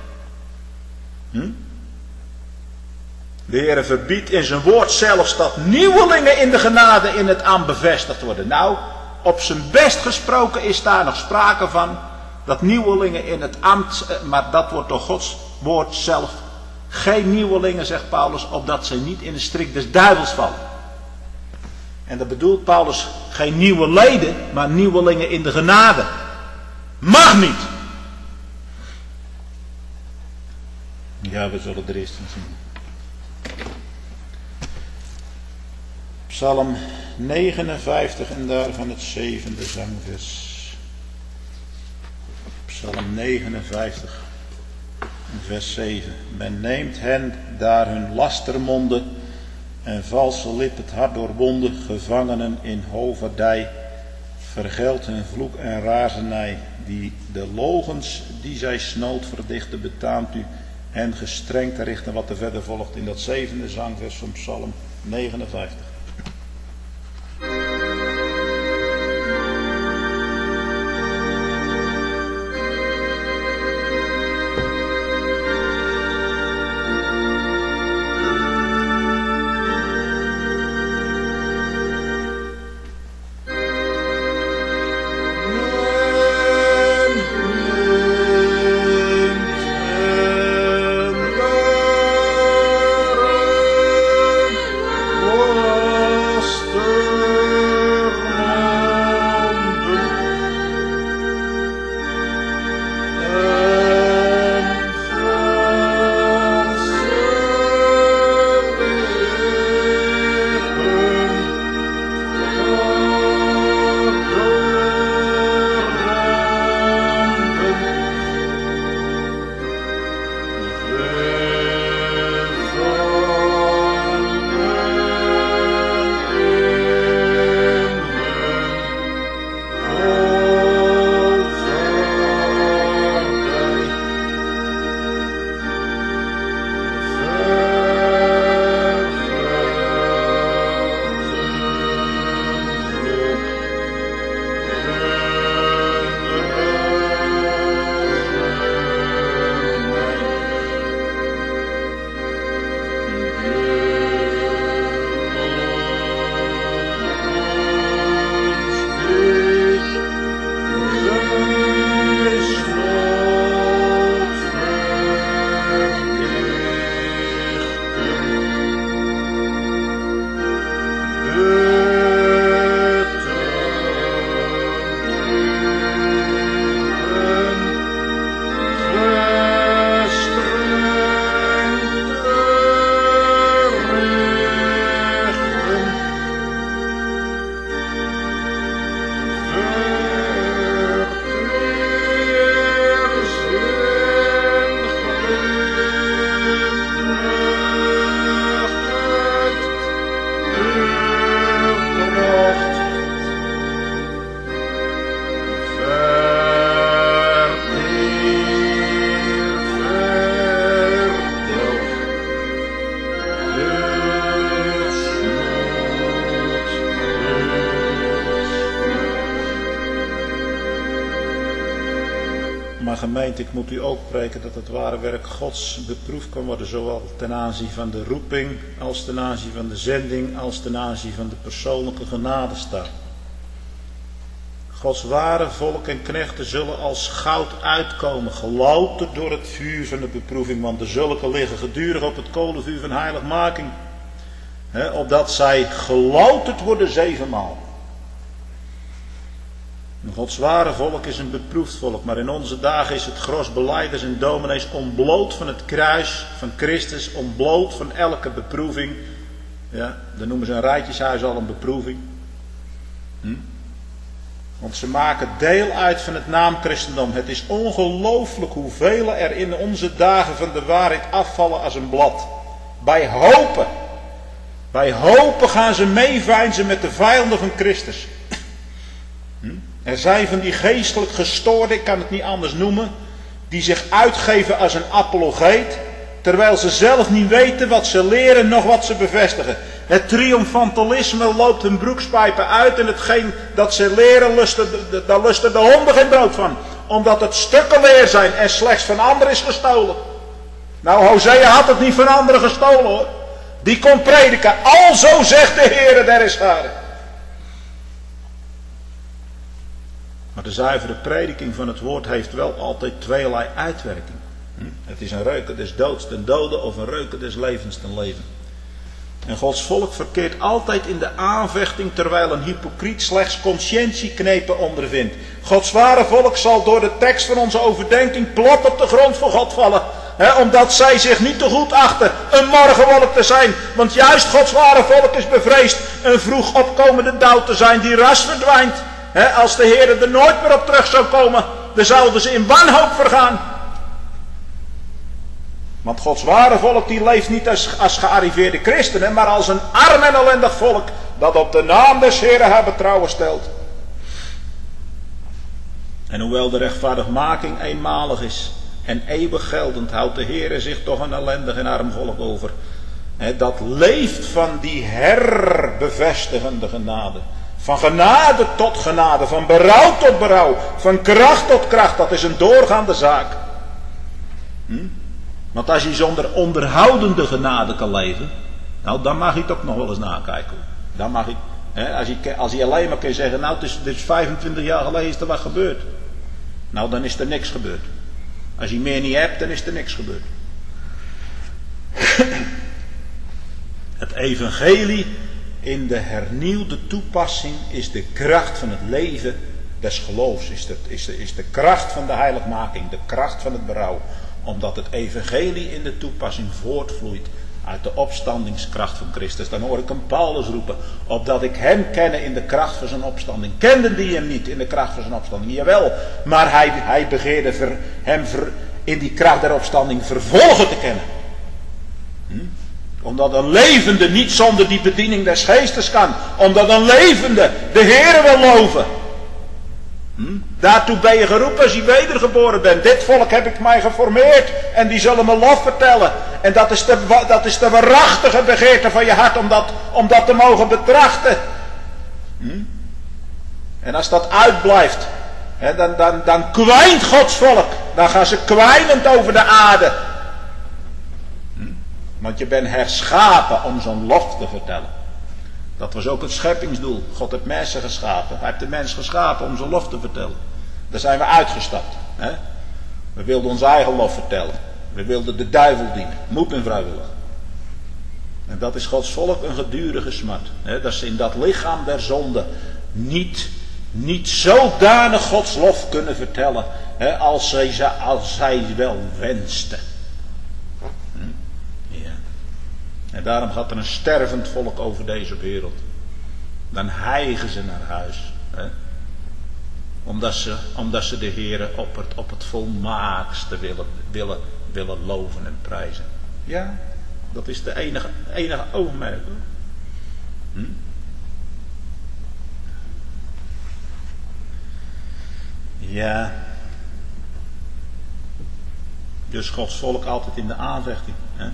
De Heer verbiedt in zijn woord zelfs dat nieuwelingen in de genade in het ambt bevestigd worden. Nou, op zijn best gesproken is daar nog sprake van. Dat nieuwelingen in het ambt, maar dat wordt door Gods woord zelf. Geen nieuwelingen, zegt Paulus, opdat zij niet in de strik des duivels vallen. En dat bedoelt Paulus geen nieuwe leden, maar nieuwelingen in de genade. Mag niet. Ja, we zullen er eerst in zien. Psalm 59 en daarvan het 7e zangvers. Psalm 59, vers 7. Men neemt hen daar hun lastermonden en valse lip het hart doorwonden, gevangenen in hoverdij, vergeldt hun vloek en razernij, die de logens die zij snoot verdichten betaamt u en gestreng te richten, wat er verder volgt in dat 7e zangvers van Psalm 59. Oh Maar gemeente, ik moet u ook preken dat het ware werk Gods beproefd kan worden. Zowel ten aanzien van de roeping, als ten aanzien van de zending, als ten aanzien van de persoonlijke genadestaat. Gods ware volk en knechten zullen als goud uitkomen, gelouterd door het vuur van de beproeving. Want de zulke liggen gedurig op het kolenvuur van heiligmaking. Opdat zij gelouterd worden 7-maal. Gods ware volk is een beproefd volk, maar in onze dagen is het gros belijders en dominees ontbloot van het kruis van Christus, ontbloot van elke beproeving. Ja, dan noemen ze een rijtjeshuis al een beproeving. Want ze maken deel uit van het naamchristendom. Het is ongelooflijk hoeveel er in onze dagen van de waarheid afvallen als een blad. Bij hopen gaan ze meeveinzen met de vijanden van Christus. Er zijn van die geestelijk gestoorden, ik kan het niet anders noemen, die zich uitgeven als een apologeet, terwijl ze zelf niet weten wat ze leren, nog wat ze bevestigen. Het triomfantalisme loopt hun broekspijpen uit en hetgeen dat ze leren, daar lusten de honden geen brood van. Omdat het stukken leer zijn en slechts van anderen is gestolen. Nou, Hosea had het niet van anderen gestolen hoor. Die kon prediken, alzo zegt de Heere der Heerscharen. Maar de zuivere prediking van het woord heeft wel altijd tweelei uitwerking. Het is een reuken des doods ten dode of een reuken des levens ten leven. En Gods volk verkeert altijd in de aanvechting terwijl een hypocriet slechts conscientieknepen ondervindt. Gods ware volk zal door de tekst van onze overdenking plat op de grond voor God vallen. Omdat zij zich niet te goed achten een morgenwolk te zijn. Want juist Gods ware volk is bevreesd een vroeg opkomende dauw te zijn die ras verdwijnt. Als de Heer er nooit meer op terug zou komen, dan zouden ze in wanhoop vergaan. Want Gods ware volk die leeft niet als gearriveerde christenen, maar als een arm en ellendig volk dat op de naam des Heeren haar betrouwen stelt. En hoewel de rechtvaardigmaking eenmalig is en eeuwig geldend, houdt de Heere zich toch een ellendig en arm volk over. Dat leeft van die herbevestigende genade. Van genade tot genade, van berouw tot berouw, van kracht tot kracht, dat is een doorgaande zaak. Want als je zonder onderhoudende genade kan leven, nou dan mag je het ook nog wel eens nakijken. Dan mag je, als je alleen maar kan zeggen, nou het is 25 jaar geleden is er wat gebeurd. Nou dan is er niks gebeurd. Als je meer niet hebt, dan is er niks gebeurd. Het evangelie in de hernieuwde toepassing is de kracht van het leven des geloofs. Is de kracht van de heiligmaking, de kracht van het berouw. Omdat het evangelie in de toepassing voortvloeit uit de opstandingskracht van Christus. Dan hoor ik een Paulus roepen, opdat ik hem kenne in de kracht van zijn opstanding. Kenden die hem niet in de kracht van zijn opstanding? Jawel, maar hij begeerde hem in die kracht der opstanding vervolgen te kennen. Omdat een levende niet zonder die bediening des geestes kan. Omdat een levende de Heere wil loven. Daartoe ben je geroepen als je wedergeboren bent. Dit volk heb ik mij geformeerd. En die zullen me lof vertellen. En dat is de waarachtige begeerte van je hart. Om dat te mogen betrachten. En als dat uitblijft. Dan kwijnt Gods volk. Dan gaan ze kwijnend over de aarde. Want je bent herschapen om zo'n lof te vertellen. Dat was ook het scheppingsdoel. God heeft mensen geschapen. Hij heeft de mens geschapen om zijn lof te vertellen. Daar zijn we uitgestapt. We wilden ons eigen lof vertellen. We wilden de duivel dienen. Moed en vrijwillig. En dat is Gods volk een gedurige smart. Dat ze in dat lichaam der zonde niet zodanig Gods lof kunnen vertellen. Als zij wel wensten. En daarom gaat er een stervend volk over deze wereld. Dan hijgen ze naar huis. Omdat ze de Heere op het volmaakste willen loven en prijzen. Ja, dat is de enige oogmerk. Ja. Dus Gods volk altijd in de aanvechting.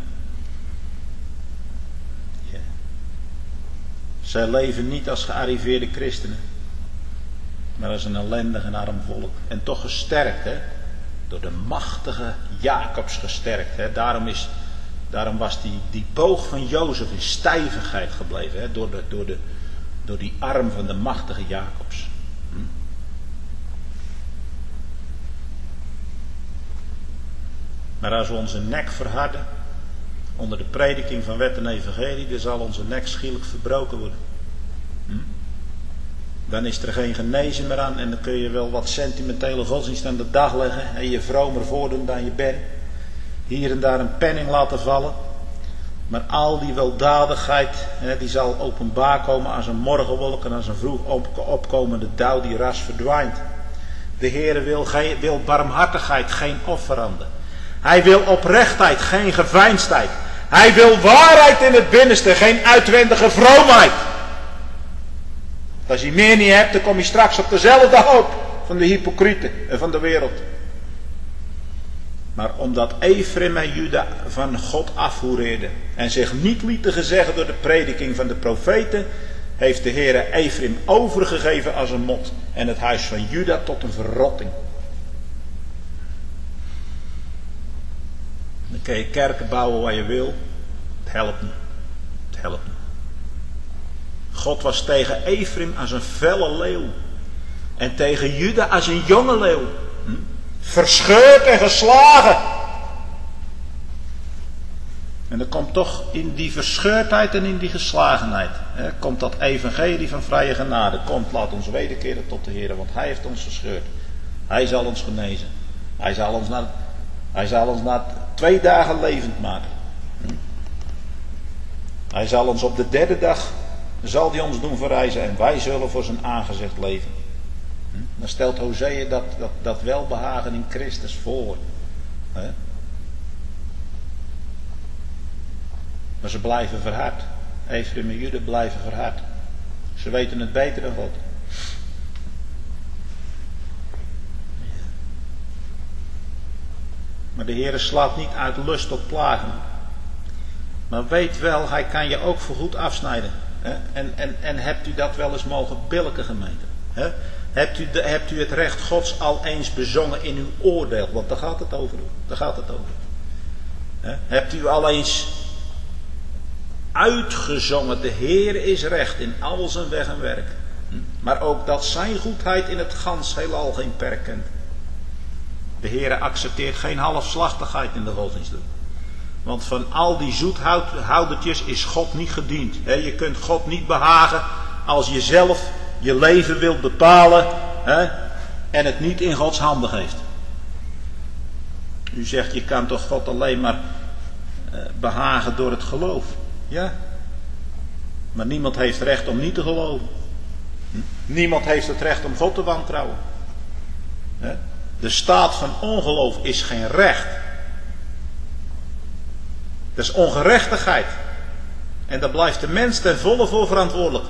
Zij leven niet als gearriveerde christenen. Maar als een ellendig en arm volk. En toch gesterkt. door de machtige Jacobs gesterkt. Hè. Daarom was die boog van Jozef in stijvigheid gebleven. Hè, door die arm van de machtige Jacobs. Maar als we onze nek verharden onder de prediking van wet en evangelie, dan zal onze nek schielijk verbroken worden. Dan is er geen genezen meer aan en dan kun je wel wat sentimentele godsdienst aan de dag leggen en je vromer voordoen dan je bent. Hier en daar een penning laten vallen. Maar al die weldadigheid, die zal openbaar komen als een morgenwolk en als een vroeg opkomende dauw die ras verdwijnt. De Heere wil barmhartigheid, geen offeranden. Hij wil oprechtheid, geen geveinsdheid. Hij wil waarheid in het binnenste, geen uitwendige vroomheid. Als je meer niet hebt, dan kom je straks op dezelfde hoop van de hypocrieten en van de wereld. Maar omdat Efraim en Juda van God afhoereerden en zich niet lieten gezeggen door de prediking van de profeten, heeft de Heere Efraim overgegeven als een mot en het huis van Juda tot een verrotting. Dan kun je kerken bouwen waar je wil. Het helpt niet. Het helpt niet. God was tegen Efraim als een felle leeuw. En tegen Juda als een jonge leeuw. Verscheurd en geslagen. En er komt toch in die verscheurdheid en in die geslagenheid. Komt dat evangelie van vrije genade. Komt, laat ons wederkeren tot de Heer. Want Hij heeft ons verscheurd. Hij zal ons genezen. Hij zal ons na 2 dagen levend maken. Hij zal ons op de 3e dag, zal hij ons doen verrijzen en wij zullen voor zijn aangezicht leven. Dan stelt Hosea dat welbehagen in Christus voor. Maar ze blijven verhard. Efraim en Juda blijven verhard. Ze weten het beter dan God. Maar de Heere slaat niet uit lust tot plagen. Maar weet wel, Hij kan je ook voorgoed afsnijden. En hebt u dat wel eens mogen billijken, gemeente? Hebt u het recht Gods al eens bezongen in uw oordeel? Want daar gaat het over. Daar gaat het over. Hebt u al eens uitgezongen, de Heere is recht in al zijn weg en werk. Maar ook dat zijn goedheid in het gans heelal geen perk kent. De Heere accepteert geen halfslachtigheid in de godsdienst. Want van al die zoethoudertjes is God niet gediend. Je kunt God niet behagen als je zelf je leven wilt bepalen en het niet in Gods handen geeft. U zegt, je kan toch God alleen maar behagen door het geloof. Ja. Maar niemand heeft recht om niet te geloven. Niemand heeft het recht om God te wantrouwen. De staat van ongeloof is geen recht. Dat is ongerechtigheid. En daar blijft de mens ten volle voor verantwoordelijk.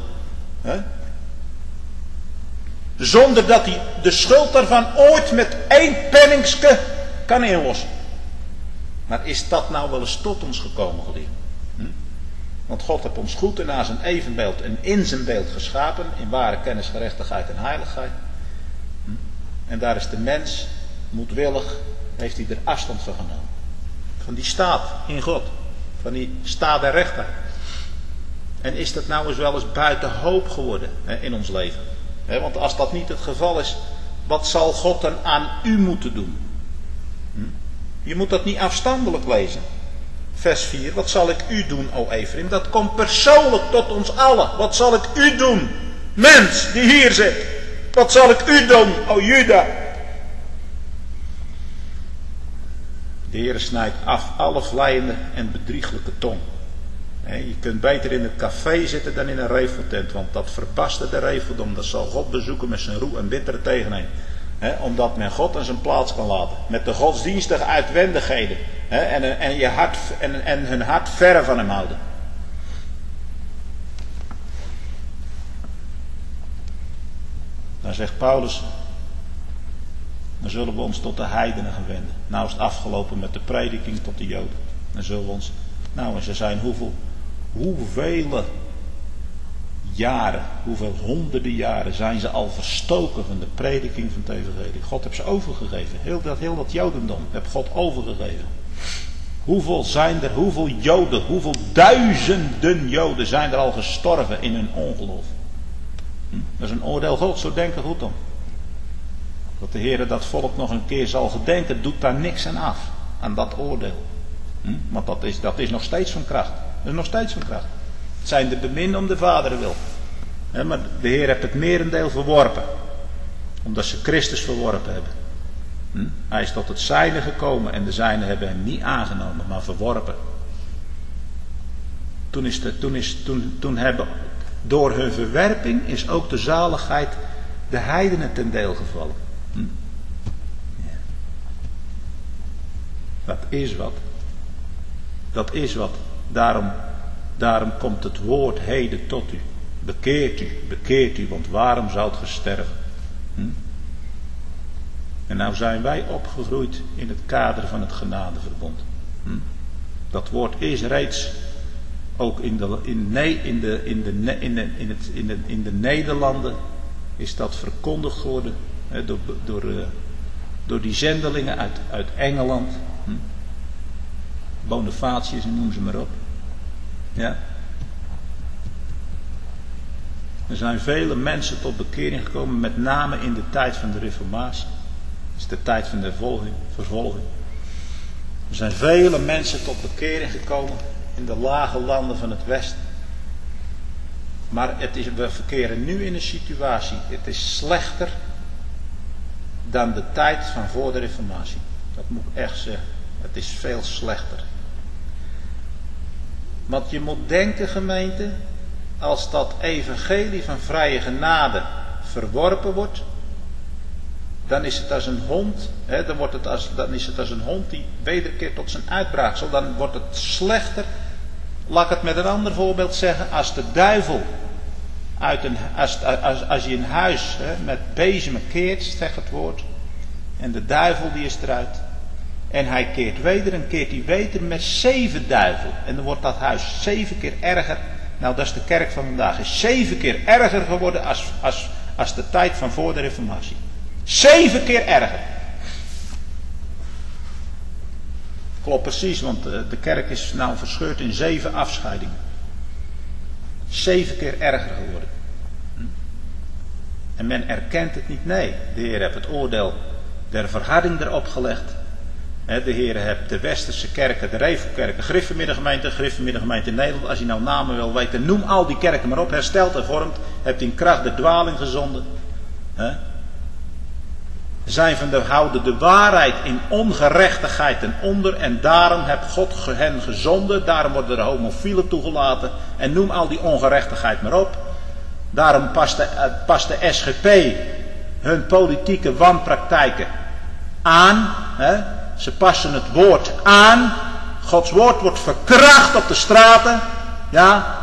Zonder dat hij de schuld daarvan ooit met 1 penningske kan inlossen. Maar is dat nou wel eens tot ons gekomen, geliefden? Want God heeft ons goed en naar zijn evenbeeld en in zijn beeld geschapen. In ware kennis, gerechtigheid en heiligheid. En daar is de mens moedwillig, heeft hij er afstand van genomen. Van die staat in God. Van die staat der rechtheid. En is dat nou eens wel eens buiten hoop geworden in ons leven? Want als dat niet het geval is, wat zal God dan aan u moeten doen? Je moet dat niet afstandelijk lezen. Vers 4, wat zal ik u doen, o Efraim? Dat komt persoonlijk tot ons allen. Wat zal ik u doen? Mens die hier zit. Wat zal ik u doen, o Juda? De Heer snijdt af alle vleiende en bedrieglijke tong. Je kunt beter in het café zitten dan in een reveltent. Want dat verbaste de reveldom. Dat zal God bezoeken met zijn roe en bittere tegenheid. Omdat men God aan zijn plaats kan laten. Met de godsdienstige uitwendigheden. En hun hart verre van hem houden. Dan zegt Paulus. Dan zullen we ons tot de heidenen gaan wenden. Nou is het afgelopen met de prediking tot de Joden. Dan zullen we ons. Nou, en ze zijn hoeveel jaren, hoeveel honderden jaren zijn ze al verstoken van de prediking van het evangelie. God heeft ze overgegeven. Heel dat Jodendom heeft God overgegeven. Hoeveel Joden, hoeveel duizenden Joden zijn er al gestorven in hun ongeloof. Dat is een oordeel God, zo denken goed om. Dat de Heer dat volk nog een keer zal gedenken, doet daar niks aan af, aan dat oordeel. Want dat is nog steeds van kracht. Dat is nog steeds van kracht. Het zijn de beminden om de Vader wil. Maar de Heer heeft het merendeel verworpen. Omdat ze Christus verworpen hebben. Hij is tot het zijne gekomen en de zijnen hebben hem niet aangenomen, maar verworpen. Toen hebben door hun verwerping is ook de zaligheid de heidenen ten deel gevallen. Ja. Dat is wat. Dat is wat. Daarom komt het woord heden tot u. Bekeert u, want waarom zoudt ge sterven? En nou zijn wij opgegroeid in het kader van het genadeverbond. Dat woord is reeds ook in de Nederlanden is dat verkondigd geworden door die zendelingen uit Engeland. Bonifatius, noem ze maar op. Ja. Er zijn vele mensen tot bekering gekomen, met name in de tijd van de Reformatie. Dat is de tijd van de vervolging. Er zijn vele mensen tot bekering gekomen in de lage landen van het Westen. Maar we verkeren nu in een situatie, het is slechter dan de tijd van voor de Reformatie. Dat moet ik echt zeggen. Het is veel slechter. Want je moet denken, gemeente, als dat evangelie van vrije genade verworpen wordt, dan is het als een hond, dan is het als een hond die wederkeert tot zijn uitbraaksel. Dan wordt het slechter. Laat ik het met een ander voorbeeld zeggen. Als de duivel als je een huis met bezemen keert, zegt het woord, en de duivel die is eruit, en hij keert weder en keert hij weder met 7 duivel, en dan wordt dat huis 7 keer erger. Nou, dat is de kerk van vandaag, is 7 keer erger geworden als de tijd van voor de Reformatie. 7 keer erger. Klopt precies, want de kerk is nou verscheurd in 7 afscheidingen. 7 keer erger geworden. En men erkent het niet. Nee, de Heer heeft het oordeel der verharding erop gelegd. De Heer heeft de Westerse kerken, de Revelkerk, de Griffemiddengemeente in Nederland. Als je nou namen wil weten, noem al die kerken maar op. Hersteld en vormt, hebt in kracht de dwaling gezonden. Houden de waarheid in ongerechtigheid ten onder. En daarom heeft God hen gezonden. Daarom worden er homofielen toegelaten. En noem al die ongerechtigheid maar op. Daarom past de SGP hun politieke wanpraktijken aan. Ze passen het woord aan. Gods woord wordt verkracht op de straten. Ja.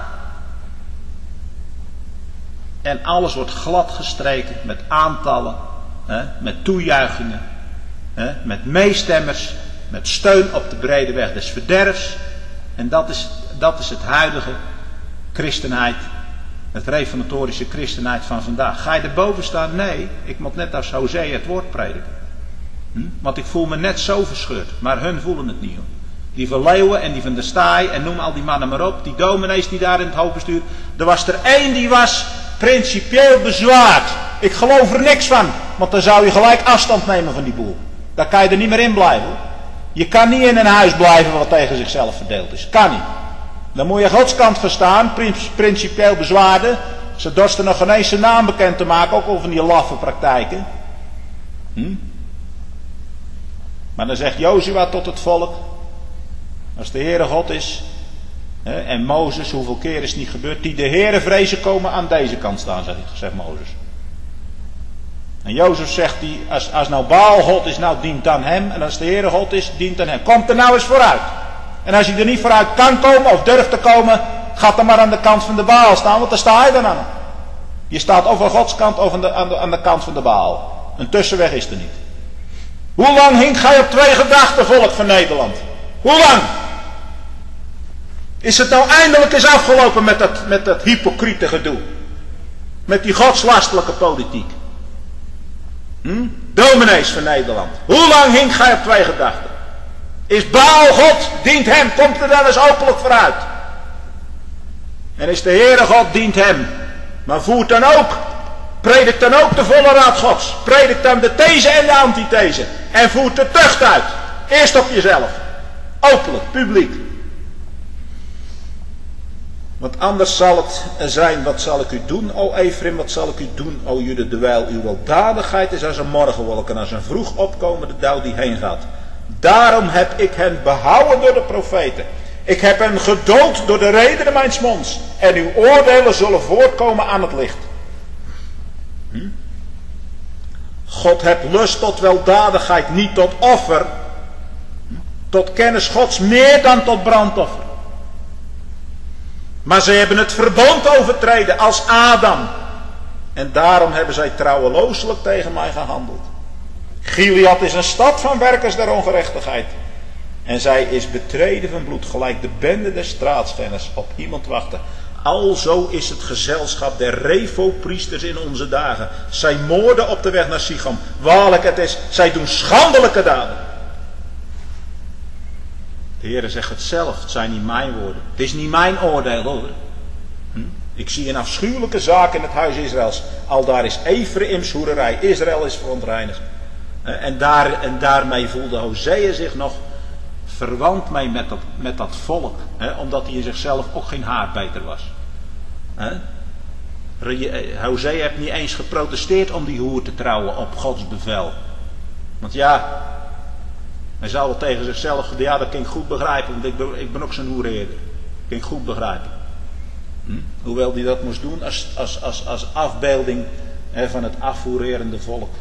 En alles wordt glad gestreken met aantallen. Met toejuichingen. Met meestemmers. Met steun op de brede weg des verderfs. En dat is het huidige christenheid. Het reformatorische christenheid van vandaag. Ga je erboven staan? Nee, ik moet net als Hosea het woord prediken. Want ik voel me net zo verscheurd. Maar hun voelen het niet. Hoor. Die van Leeuwen en die van de Staai en noem al die mannen maar op. Die dominees die daar in het hoofdbestuur. Er was er één die was principieel bezwaard. Ik geloof er niks van. Want dan zou je gelijk afstand nemen van die boel. Daar kan je er niet meer in blijven. Hoor. Je kan niet in een huis blijven wat tegen zichzelf verdeeld is. Kan niet. Dan moet je Gods kant verstaan, principieel bezwaarden. Ze dorsten nog geen eens zijn naam bekend te maken, ook al van die laffe praktijken. Maar dan zegt Jozua tot het volk, als de Heere God is, en Mozes, hoeveel keer is het niet gebeurd, die de Heere vrezen komen aan deze kant staan, zegt Mozes. En Jozef zegt, als nou Baal God is, nou dient aan hem, en als de Heere God is, dient aan hem. Komt er nou eens vooruit. En als je er niet vooruit kan komen of durft te komen, ga dan maar aan de kant van de Baal staan, want daar sta je dan aan. Je staat of aan Gods kant of aan de kant van de Baal. Een tussenweg is er niet. Hoe lang hing gij op 2 gedachten, volk van Nederland? Hoe lang? Is het nou eindelijk eens afgelopen met dat hypocriete gedoe? Met die godslastelijke politiek. Dominees van Nederland. Hoe lang hing gij op twee gedachten? Is Baal God, dient hem, komt er dan eens openlijk vooruit. En is de Heere God, dient hem. Maar voert dan ook, predikt dan ook de volle raad Gods. Predikt dan de these en de antithese. En voert de tucht uit. Eerst op jezelf. Openlijk, publiek. Want anders zal het zijn, wat zal ik u doen, o Ephraim, wat zal ik u doen, o Jude, terwijl uw weldadigheid is als een morgenwolk en als een vroeg opkomende dauw die heen gaat. Daarom heb ik hen behouden door de profeten. Ik heb hen gedood door de redenen mijns monds. En uw oordelen zullen voortkomen aan het licht. God hebt lust tot weldadigheid, niet tot offer. Tot kennis Gods meer dan tot brandoffer. Maar ze hebben het verbond overtreden als Adam. En daarom hebben zij trouwelooselijk tegen mij gehandeld. Gilead is een stad van werkers der ongerechtigheid. En zij is betreden van bloed, gelijk de bende der straatschenners op iemand wachten. Alzo is het gezelschap der Revo-priesters in onze dagen. Zij moorden op de weg naar Sicham. Waarlijk het is, zij doen schandelijke daden. De Heere zegt het zelf, het zijn niet mijn woorden. Het is niet mijn oordeel hoor. Ik zie een afschuwelijke zaak in het huis Israëls. Aldaar is Efraims hoererij. Israël is verontreinigd. En daarmee voelde Hosea zich nog verwant mee met dat volk. Omdat hij in zichzelf ook geen haarbeter was. Hosea heeft niet eens geprotesteerd om die hoer te trouwen op Gods bevel. Want ja, hij zou wel tegen zichzelf, ja dat kan ik goed begrijpen, want ik ben ook zijn hoereerder. Dat kan ik goed begrijpen. Hoewel hij dat moest doen als afbeelding van het afhoererende volk.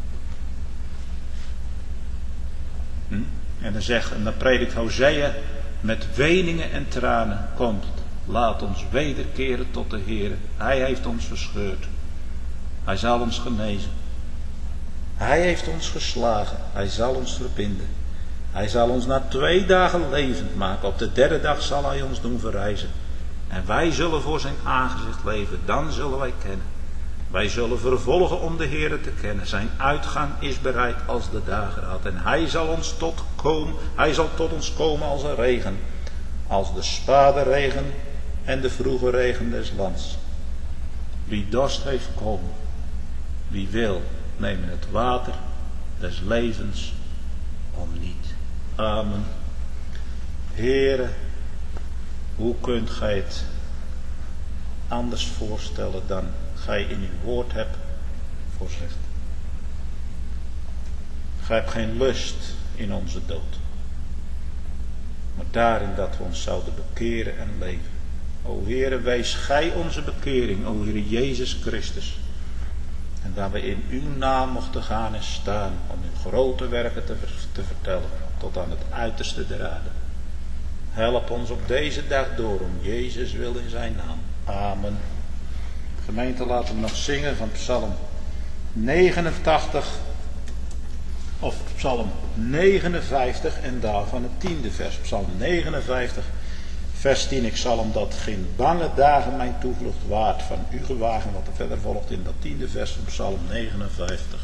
En dan predikt Hosea met weningen en tranen. Komt, laat ons wederkeren tot de Heere. Hij heeft ons verscheurd. Hij zal ons genezen. Hij heeft ons geslagen. Hij zal ons verbinden. Hij zal ons na 2 dagen levend maken. Op de 3e dag zal hij ons doen verrijzen. En wij zullen voor zijn aangezicht leven. Dan zullen wij kennen. Wij zullen vervolgen om de Heere te kennen. Zijn uitgang is bereid als de dageraad. En hij zal tot ons komen als een regen. Als de spaderregen en de vroege regen des lands. Wie dorst heeft komen. Wie wil, nemen het water des levens om niet. Amen. Heere, hoe kunt gij het anders voorstellen dan gij in uw woord hebt voorzegd. Gij hebt geen lust in onze dood. Maar daarin dat we ons zouden bekeren en leven. O Heere, wees gij onze bekering, o Heere Jezus Christus. En dat we in uw naam mochten gaan en staan om uw grote werken te vertellen. Tot aan het uiterste der aarde. Help ons op deze dag door om Jezus wil in zijn naam. Amen. Gemeente, laten we nog zingen van Psalm 89 of Psalm 59 en daarvan het 10e vers. Psalm 59 vers 10. Ik zal omdat geen bange dagen mijn toevlucht waard van u gewagen. Wat er verder volgt in dat 10e vers van Psalm 59.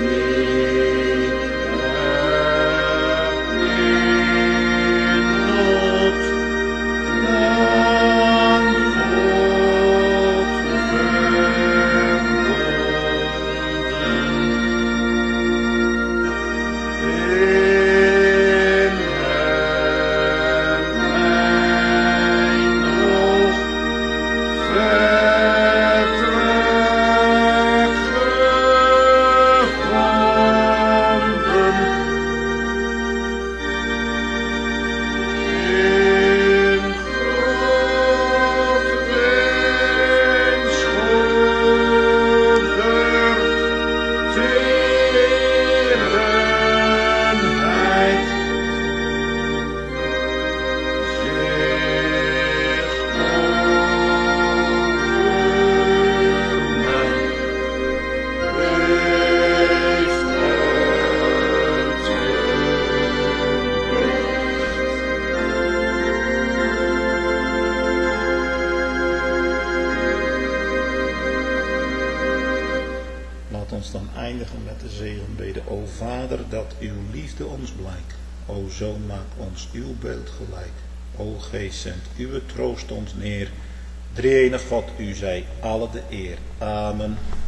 ons dan eindigen met de zegenbede. O Vader, dat uw liefde ons blijkt. O Zoon, maak ons uw beeld gelijk. O Geest, zend uw troost ons neer. Drie-enig God, u zij alle de eer. Amen.